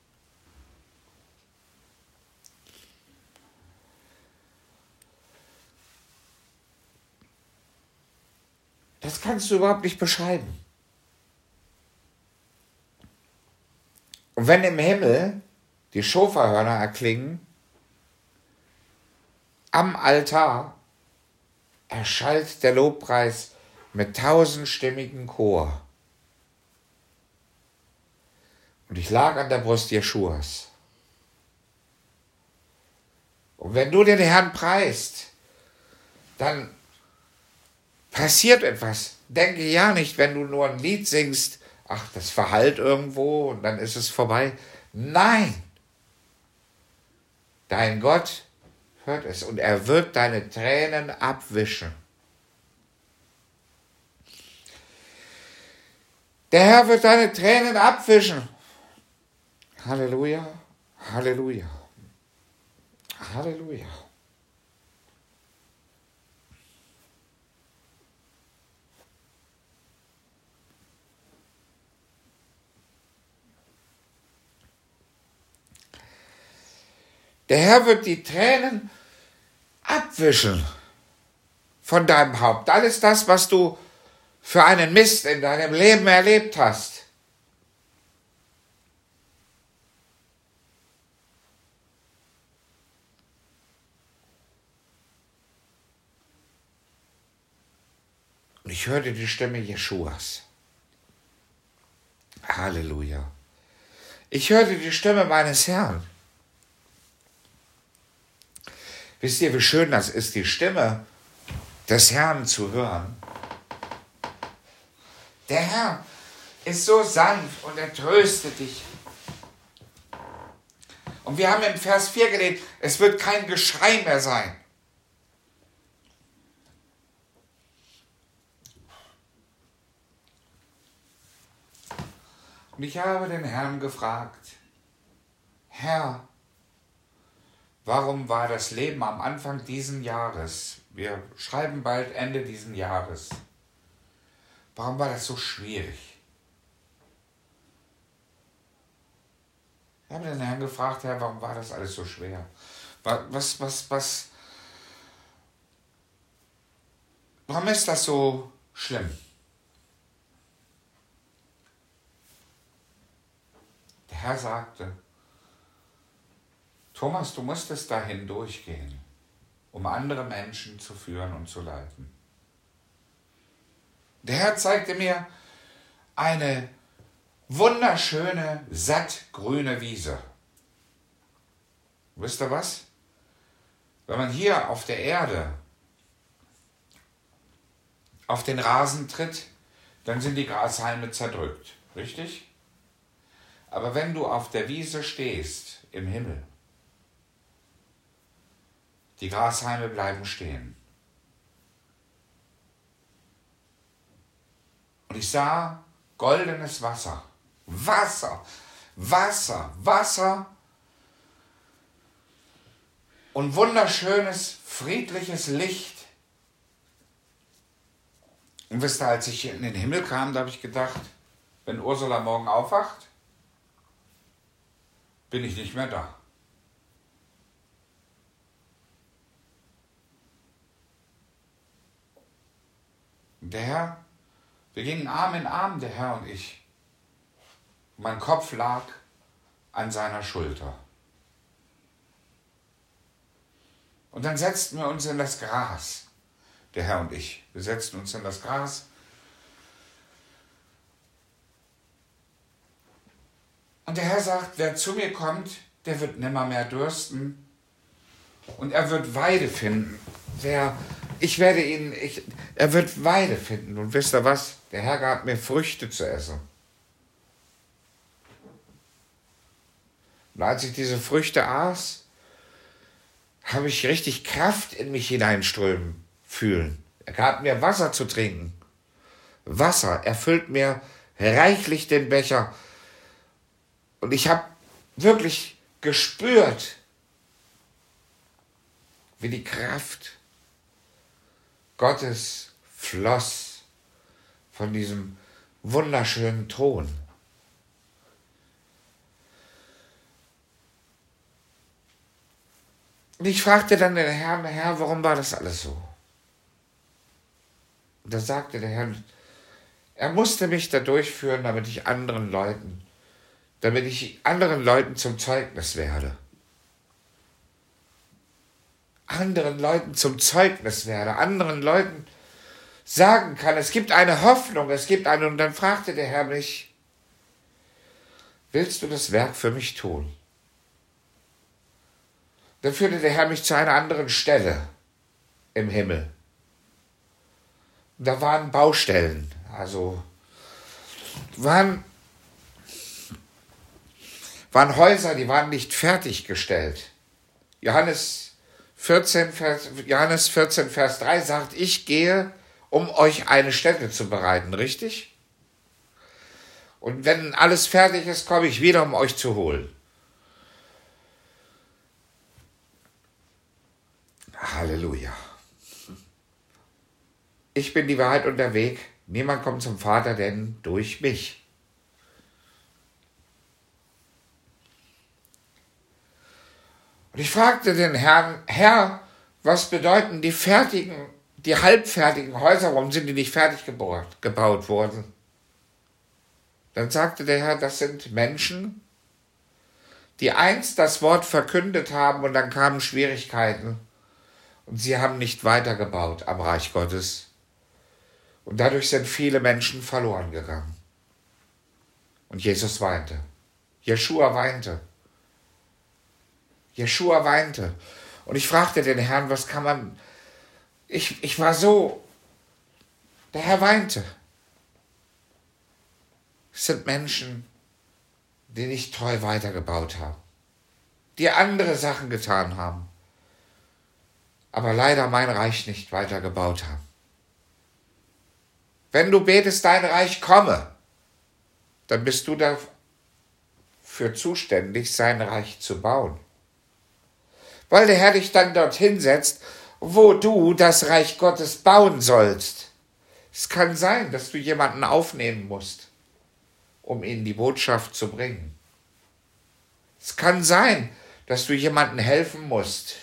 Das kannst du überhaupt nicht beschreiben. Und wenn im Himmel die Schofahörner erklingen, am Altar erschallt der Lobpreis mit tausendstimmigen Chor. Und ich lag an der Brust Jeschuas. Und wenn du den Herrn preist, dann passiert etwas. Denke ja nicht, wenn du nur ein Lied singst, ach, das verhallt irgendwo und dann ist es vorbei. Nein! Dein Gott hört es und er wird deine Tränen abwischen. Der Herr wird deine Tränen abwischen. Halleluja, Halleluja, Halleluja. Der Herr wird die Tränen abwischen von deinem Haupt. Alles das, was du für einen Mist in deinem Leben erlebt hast. Und ich hörte die Stimme Jeschuas. Halleluja. Ich hörte die Stimme meines Herrn. Wisst ihr, wie schön das ist, die Stimme des Herrn zu hören? Der Herr ist so sanft und er tröstet dich. Und wir haben im Vers vier gelesen, es wird kein Geschrei mehr sein. Und ich habe den Herrn gefragt, Herr, warum war das Leben am Anfang dieses Jahres, wir schreiben bald Ende dieses Jahres, warum war das so schwierig? Ich habe den Herrn gefragt, Herr, warum war das alles so schwer? Was, was, was, warum ist das so schlimm? Der Herr sagte, Thomas, du musstest dahin durchgehen, um andere Menschen zu führen und zu leiten. Der Herr zeigte mir eine wunderschöne, sattgrüne Wiese. Wisst ihr was? Wenn man hier auf der Erde auf den Rasen tritt, dann sind die Grashalme zerdrückt, richtig? Aber wenn du auf der Wiese stehst, im Himmel, die Grashalme bleiben stehen. Und ich sah goldenes Wasser. Wasser, Wasser, Wasser. Und wunderschönes, friedliches Licht. Und wisst ihr, als ich in den Himmel kam, da habe ich gedacht, wenn Ursula morgen aufwacht, bin ich nicht mehr da. Der Herr, wir gingen Arm in Arm, der Herr und ich. Mein Kopf lag an seiner Schulter. Und dann setzten wir uns in das Gras, der Herr und ich. Wir setzten uns in das Gras. Und der Herr sagt, wer zu mir kommt, der wird nimmer mehr dürsten. Und er wird Weide finden. Wer ich werde ihn, ich, er wird Weide finden. Und wisst ihr was? Der Herr gab mir Früchte zu essen. Und als ich diese Früchte aß, habe ich richtig Kraft in mich hineinströmen fühlen. Er gab mir Wasser zu trinken. Wasser, er füllt mir reichlich den Becher. Und ich habe wirklich gespürt, wie die Kraft Gottes floss von diesem wunderschönen Thron. Und ich fragte dann den Herrn, Herr, warum war das alles so? Und da sagte der Herr, er musste mich da durchführen, damit ich anderen Leuten, damit ich anderen Leuten zum Zeugnis werde. Anderen Leuten zum Zeugnis werde, anderen Leuten sagen kann, es gibt eine Hoffnung, es gibt eine, und dann fragte der Herr mich, willst du das Werk für mich tun? Dann führte der Herr mich zu einer anderen Stelle im Himmel. Da waren Baustellen, also waren, waren Häuser, die waren nicht fertiggestellt. Johannes vierzehn, Vers, Johannes vierzehn, Vers drei sagt, ich gehe, um euch eine Stätte zu bereiten, richtig? Und wenn alles fertig ist, komme ich wieder, um euch zu holen. Halleluja. Ich bin die Wahrheit und der Weg. Niemand kommt zum Vater, denn durch mich. Und ich fragte den Herrn, Herr, was bedeuten die fertigen, die halbfertigen Häuser, warum sind die nicht fertig gebaut, gebaut worden? Dann sagte der Herr, das sind Menschen, die einst das Wort verkündet haben und dann kamen Schwierigkeiten und sie haben nicht weitergebaut am Reich Gottes. Und dadurch sind viele Menschen verloren gegangen. Und Jesus weinte. Jeschua weinte. Jeschua weinte. Und ich fragte den Herrn, was kann man... Ich, ich war so... Der Herr weinte. Es sind Menschen, die nicht treu weitergebaut haben. Die andere Sachen getan haben. Aber leider mein Reich nicht weitergebaut haben. Wenn du betest, dein Reich komme, dann bist du dafür zuständig, sein Reich zu bauen. Weil der Herr dich dann dorthin setzt, wo du das Reich Gottes bauen sollst. Es kann sein, dass du jemanden aufnehmen musst, um ihnen die Botschaft zu bringen. Es kann sein, dass du jemandem helfen musst.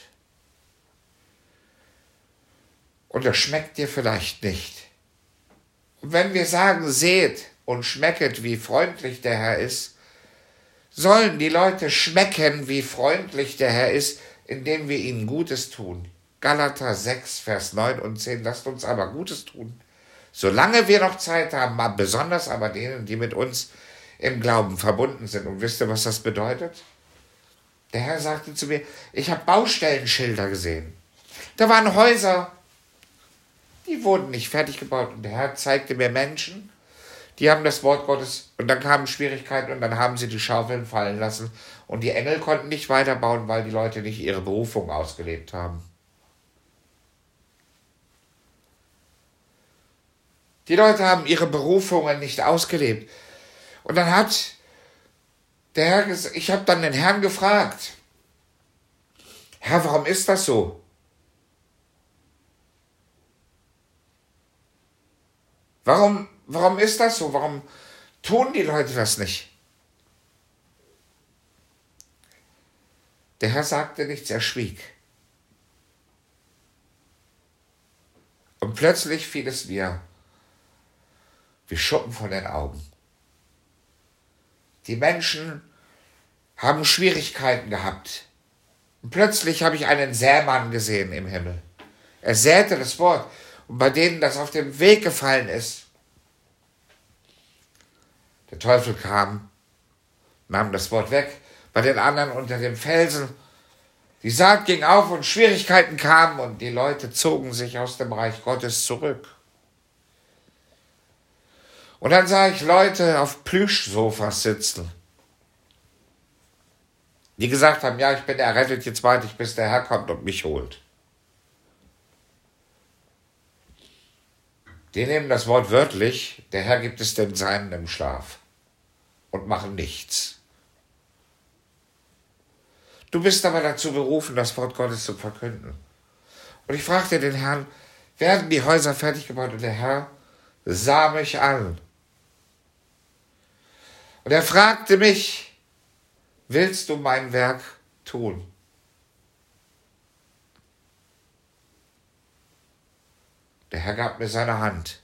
Und das schmeckt dir vielleicht nicht. Und wenn wir sagen, seht und schmecket, wie freundlich der Herr ist, sollen die Leute schmecken, wie freundlich der Herr ist, indem wir ihnen Gutes tun. Galater sechs, Vers neun und zehn, lasst uns aber Gutes tun, solange wir noch Zeit haben, besonders aber denen, die mit uns im Glauben verbunden sind. Und wisst ihr, was das bedeutet? Der Herr sagte zu mir, ich habe Baustellenschilder gesehen. Da waren Häuser, die wurden nicht fertig gebaut. Und der Herr zeigte mir Menschen, die haben das Wort Gottes, und dann kamen Schwierigkeiten und dann haben sie die Schaufeln fallen lassen. Und die Engel konnten nicht weiterbauen, weil die Leute nicht ihre Berufung ausgelebt haben. Die Leute haben ihre Berufungen nicht ausgelebt. Und dann hat der Herr gesagt, ich habe dann den Herrn gefragt, Herr, warum ist das so? Warum, warum ist das so? Warum tun die Leute das nicht? Der Herr sagte nichts, er schwieg. Und plötzlich fiel es mir wie Schuppen von den Augen. Die Menschen haben Schwierigkeiten gehabt. Und plötzlich habe ich einen Sämann gesehen im Himmel. Er säte das Wort. Und bei denen das auf dem Weg gefallen ist, der Teufel kam, nahm das Wort weg, bei den anderen unter dem Felsen Die Saat ging auf und Schwierigkeiten kamen und die Leute zogen sich aus dem Reich Gottes zurück. Und dann sah ich Leute auf Plüschsofas sitzen, die gesagt haben, ja, ich bin errettet, jetzt warte ich, bis der Herr kommt und mich holt. Die nehmen das Wort wörtlich, der Herr gibt es den Seinen im Schlaf und machen nichts. Du bist aber dazu berufen, das Wort Gottes zu verkünden. Und ich fragte den Herrn, werden die Häuser fertig gebaut? Und der Herr sah mich an. Und er fragte mich, willst du mein Werk tun? Der Herr gab mir seine Hand.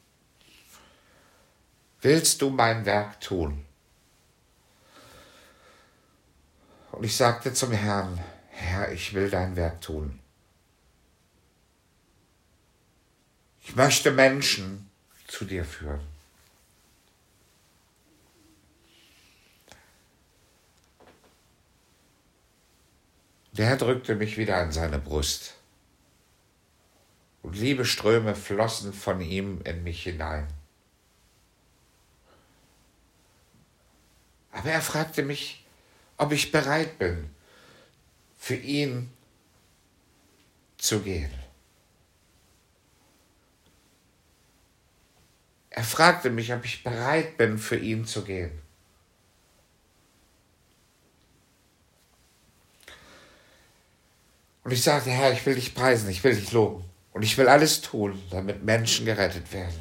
Willst du mein Werk tun? Und ich sagte zum Herrn, Herr, ich will dein Werk tun. Ich möchte Menschen zu dir führen. Der Herr drückte mich wieder an seine Brust. Und Liebesströme flossen von ihm in mich hinein. Aber er fragte mich, ob ich bereit bin, für ihn zu gehen. Er fragte mich, ob ich bereit bin, für ihn zu gehen. Und ich sagte, Herr, ich will dich preisen, ich will dich loben. Und ich will alles tun, damit Menschen gerettet werden.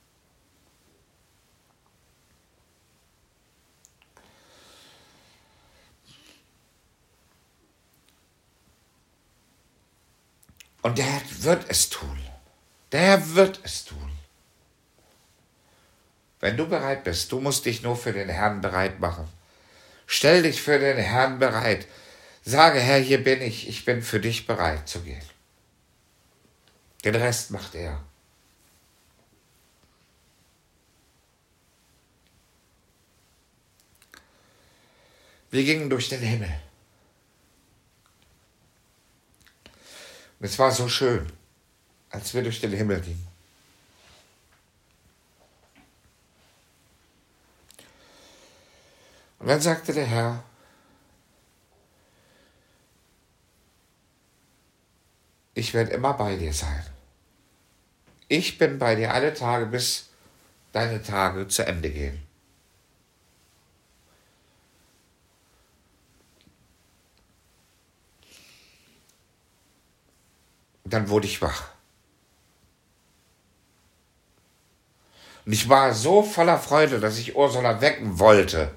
Und der Herr wird es tun. Der Herr wird es tun. Wenn du bereit bist, du musst dich nur für den Herrn bereit machen. Stell dich für den Herrn bereit. Sage, Herr, hier bin ich, ich bin für dich bereit zu gehen. Den Rest macht er. Wir gingen durch den Himmel. Und es war so schön, als wir durch den Himmel gingen. Und dann sagte der Herr, ich werde immer bei dir sein. Ich bin bei dir alle Tage, bis deine Tage zu Ende gehen. Und dann wurde ich wach. Und ich war so voller Freude, dass ich Ursula wecken wollte.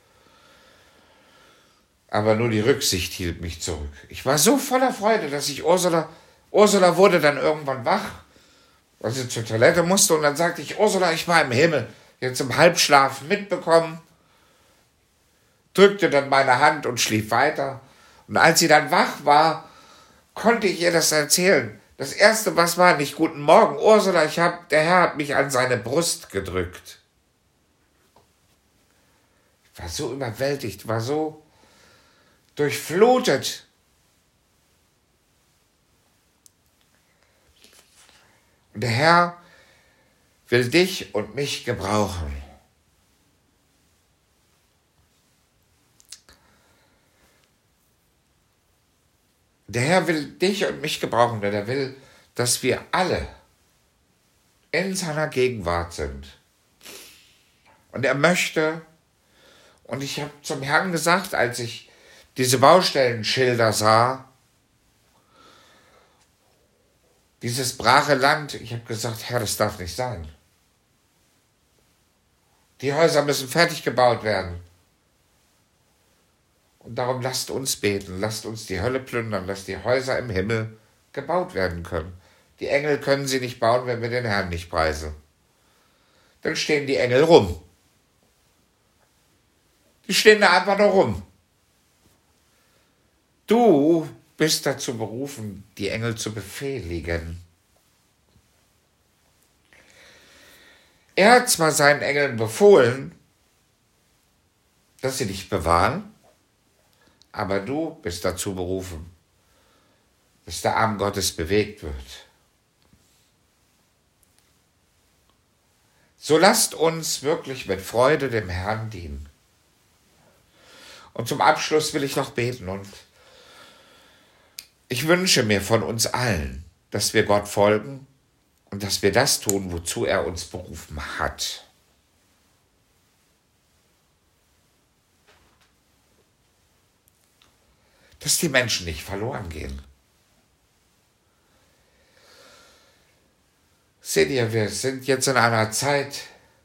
Aber nur die Rücksicht hielt mich zurück. Ich war so voller Freude, dass ich Ursula... Ursula wurde dann irgendwann wach, weil sie zur Toilette musste. Und dann sagte ich, Ursula, ich war im Himmel. Jetzt im Halbschlaf mitbekommen. Drückte dann meine Hand und schlief weiter. Und als sie dann wach war, konnte ich ihr das erzählen. Das Erste, was war, nicht guten Morgen, Ursula, ich hab, der Herr hat mich an seine Brust gedrückt. Ich war so überwältigt, war so durchflutet. Und der Herr will dich und mich gebrauchen. Der Herr will dich und mich gebrauchen, denn er will, dass wir alle in seiner Gegenwart sind. Und er möchte, und ich habe zum Herrn gesagt, als ich diese Baustellenschilder sah, dieses brache Land, ich habe gesagt, Herr, das darf nicht sein. Die Häuser müssen fertig gebaut werden. Und darum lasst uns beten, lasst uns die Hölle plündern, dass die Häuser im Himmel gebaut werden können. Die Engel können sie nicht bauen, wenn wir den Herrn nicht preisen. Dann stehen die Engel rum. Die stehen da einfach nur rum. Du bist dazu berufen, die Engel zu befehligen. Er hat zwar seinen Engeln befohlen, dass sie dich bewahren, aber du bist dazu berufen, dass der Arm Gottes bewegt wird. So lasst uns wirklich mit Freude dem Herrn dienen. Und zum Abschluss will ich noch beten und ich wünsche mir von uns allen, dass wir Gott folgen und dass wir das tun, wozu er uns berufen hat. Dass die Menschen nicht verloren gehen. Seht ihr, wir sind jetzt in einer Zeit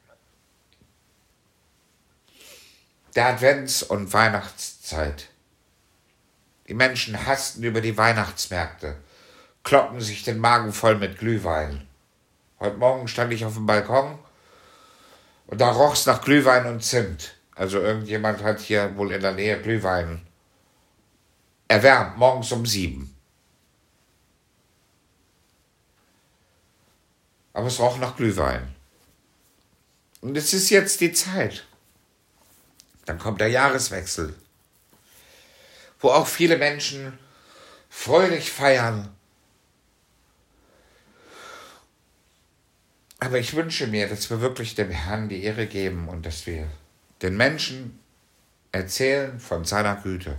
der Advents- und Weihnachtszeit. Die Menschen hasten über die Weihnachtsmärkte, kloppen sich den Magen voll mit Glühwein. Heute Morgen stand ich auf dem Balkon und da roch es nach Glühwein und Zimt. Also irgendjemand hat hier wohl in der Nähe Glühwein erwärmt, morgens um sieben. Aber es roch nach Glühwein. Und es ist jetzt die Zeit. Dann kommt der Jahreswechsel, wo auch viele Menschen fröhlich feiern. Aber ich wünsche mir, dass wir wirklich dem Herrn die Ehre geben und dass wir den Menschen erzählen von seiner Güte.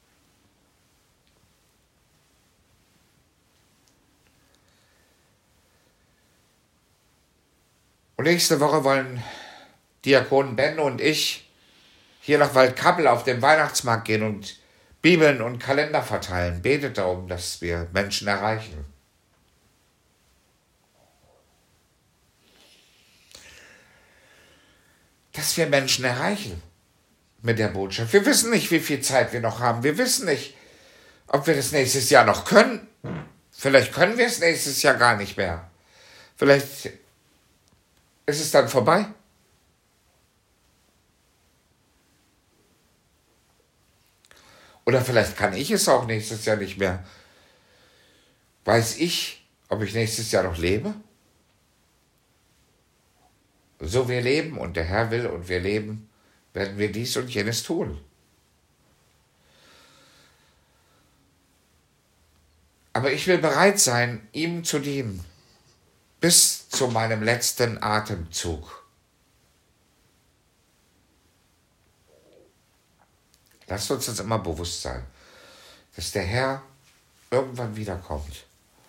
Und nächste Woche wollen Diakon Ben und ich hier nach Waldkappel auf den Weihnachtsmarkt gehen und Bibeln und Kalender verteilen. Betet darum, dass wir Menschen erreichen. Dass wir Menschen erreichen mit der Botschaft. Wir wissen nicht, wie viel Zeit wir noch haben. Wir wissen nicht, ob wir das nächstes Jahr noch können. Vielleicht können wir es nächstes Jahr gar nicht mehr. Vielleicht ist es dann vorbei. Oder vielleicht kann ich es auch nächstes Jahr nicht mehr. Weiß ich, ob ich nächstes Jahr noch lebe? So wir leben und der Herr will und wir leben, werden wir dies und jenes tun. Aber ich will bereit sein, ihm zu dienen, bis zu meinem letzten Atemzug. Lasst uns das immer bewusst sein, dass der Herr irgendwann wiederkommt.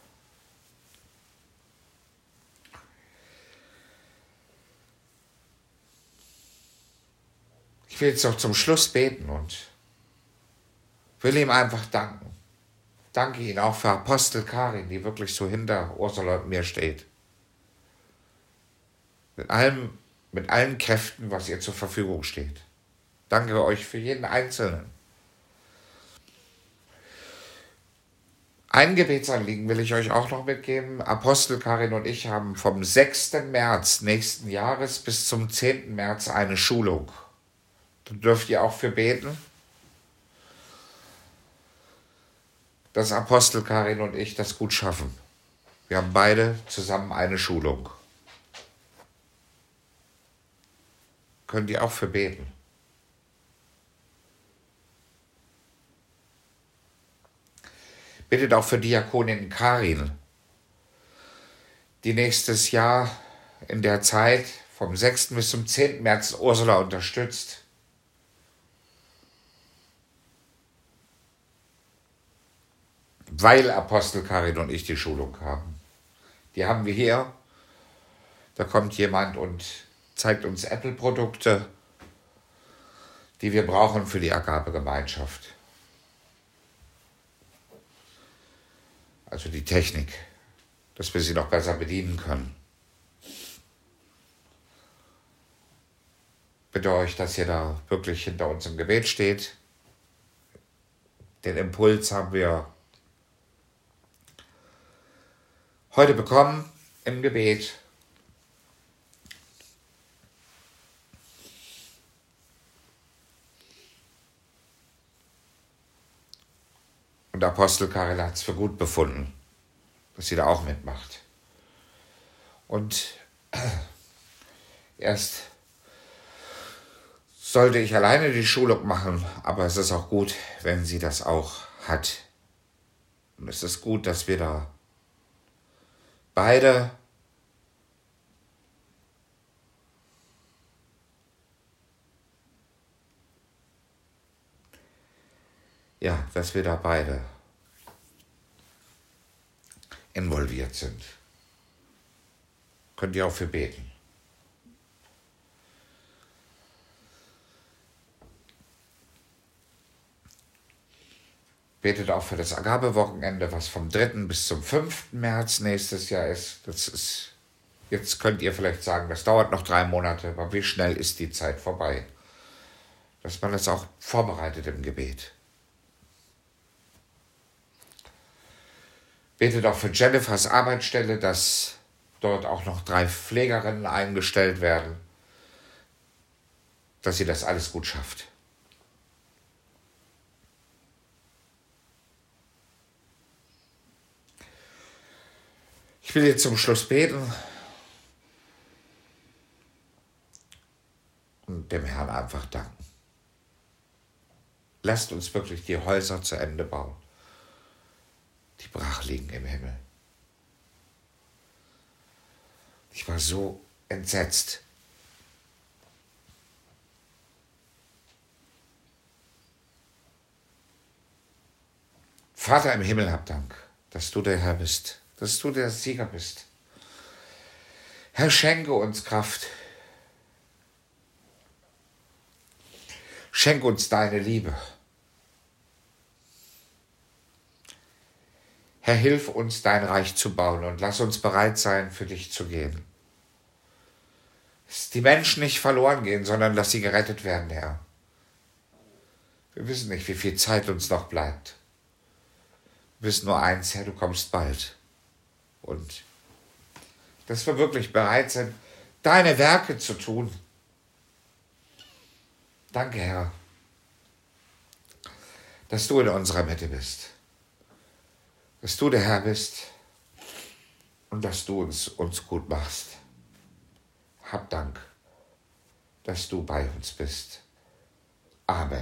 Ich will jetzt noch zum Schluss beten und will ihm einfach danken. Danke Ihnen auch für Apostel Karin, die wirklich so hinter Ursula und mir steht. Mit allem, mit allen Kräften, was ihr zur Verfügung steht. Danke euch für jeden Einzelnen. Ein Gebetsanliegen will ich euch auch noch mitgeben. Apostel Karin und ich haben vom sechsten März nächsten Jahres bis zum zehnten März eine Schulung. Da dürft ihr auch für beten, dass Apostel Karin und ich das gut schaffen. Wir haben beide zusammen eine Schulung. Könnt ihr auch für beten. Bittet auch für Diakonin Karin, die nächstes Jahr in der Zeit vom sechsten bis zum zehnten März Ursula unterstützt. Weil Apostel Karin und ich die Schulung haben. Die haben wir hier. Da kommt jemand und zeigt uns Apple-Produkte, die wir brauchen für die Agape-Gemeinschaft. Also die Technik, dass wir sie noch besser bedienen können. Bitte euch, dass ihr da wirklich hinter uns im Gebet steht. Den Impuls haben wir heute bekommen im Gebet. Und Apostel Karin hat es für gut befunden, dass sie da auch mitmacht. Und erst sollte ich alleine die Schulung machen, aber es ist auch gut, wenn sie das auch hat. Und es ist gut, dass wir da beide ja, dass wir da beide involviert sind. Könnt ihr auch für beten. Betet auch für das Agabewochenende, was vom dritten bis zum fünften März nächstes Jahr ist. Das ist, jetzt könnt ihr vielleicht sagen, das dauert noch drei Monate, aber wie schnell ist die Zeit vorbei? Dass man das auch vorbereitet im Gebet. Betet auch für Jennifers Arbeitsstelle, dass dort auch noch drei Pflegerinnen eingestellt werden, dass sie das alles gut schafft. Ich will jetzt zum Schluss beten und dem Herrn einfach danken. Lasst uns wirklich die Häuser zu Ende bauen, die brach liegen im Himmel. Ich war so entsetzt. Vater im Himmel, hab Dank, dass du der Herr bist, dass du der Sieger bist. Herr, schenke uns Kraft. Schenk uns deine Liebe. Herr, hilf uns, dein Reich zu bauen und lass uns bereit sein, für dich zu gehen. Dass die Menschen nicht verloren gehen, sondern dass sie gerettet werden, Herr. Wir wissen nicht, wie viel Zeit uns noch bleibt. Wir wissen nur eins, Herr, du kommst bald. Und dass wir wirklich bereit sind, deine Werke zu tun. Danke, Herr, dass du in unserer Mitte bist. Dass du der Herr bist und dass du uns, uns gut machst. Hab Dank, dass du bei uns bist. Amen.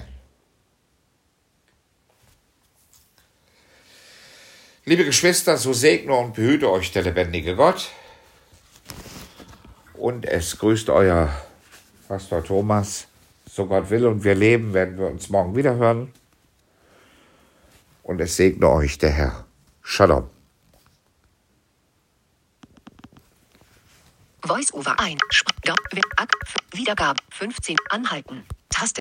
Liebe Geschwister, so segne und behüte euch der lebendige Gott. Und es grüßt euer Pastor Thomas. So Gott will und wir leben, werden wir uns morgen wieder hören. Und es segne euch der Herr. Shalom. Voice-over ein. Wiedergabe fünfzehn. Anhalten. Taste.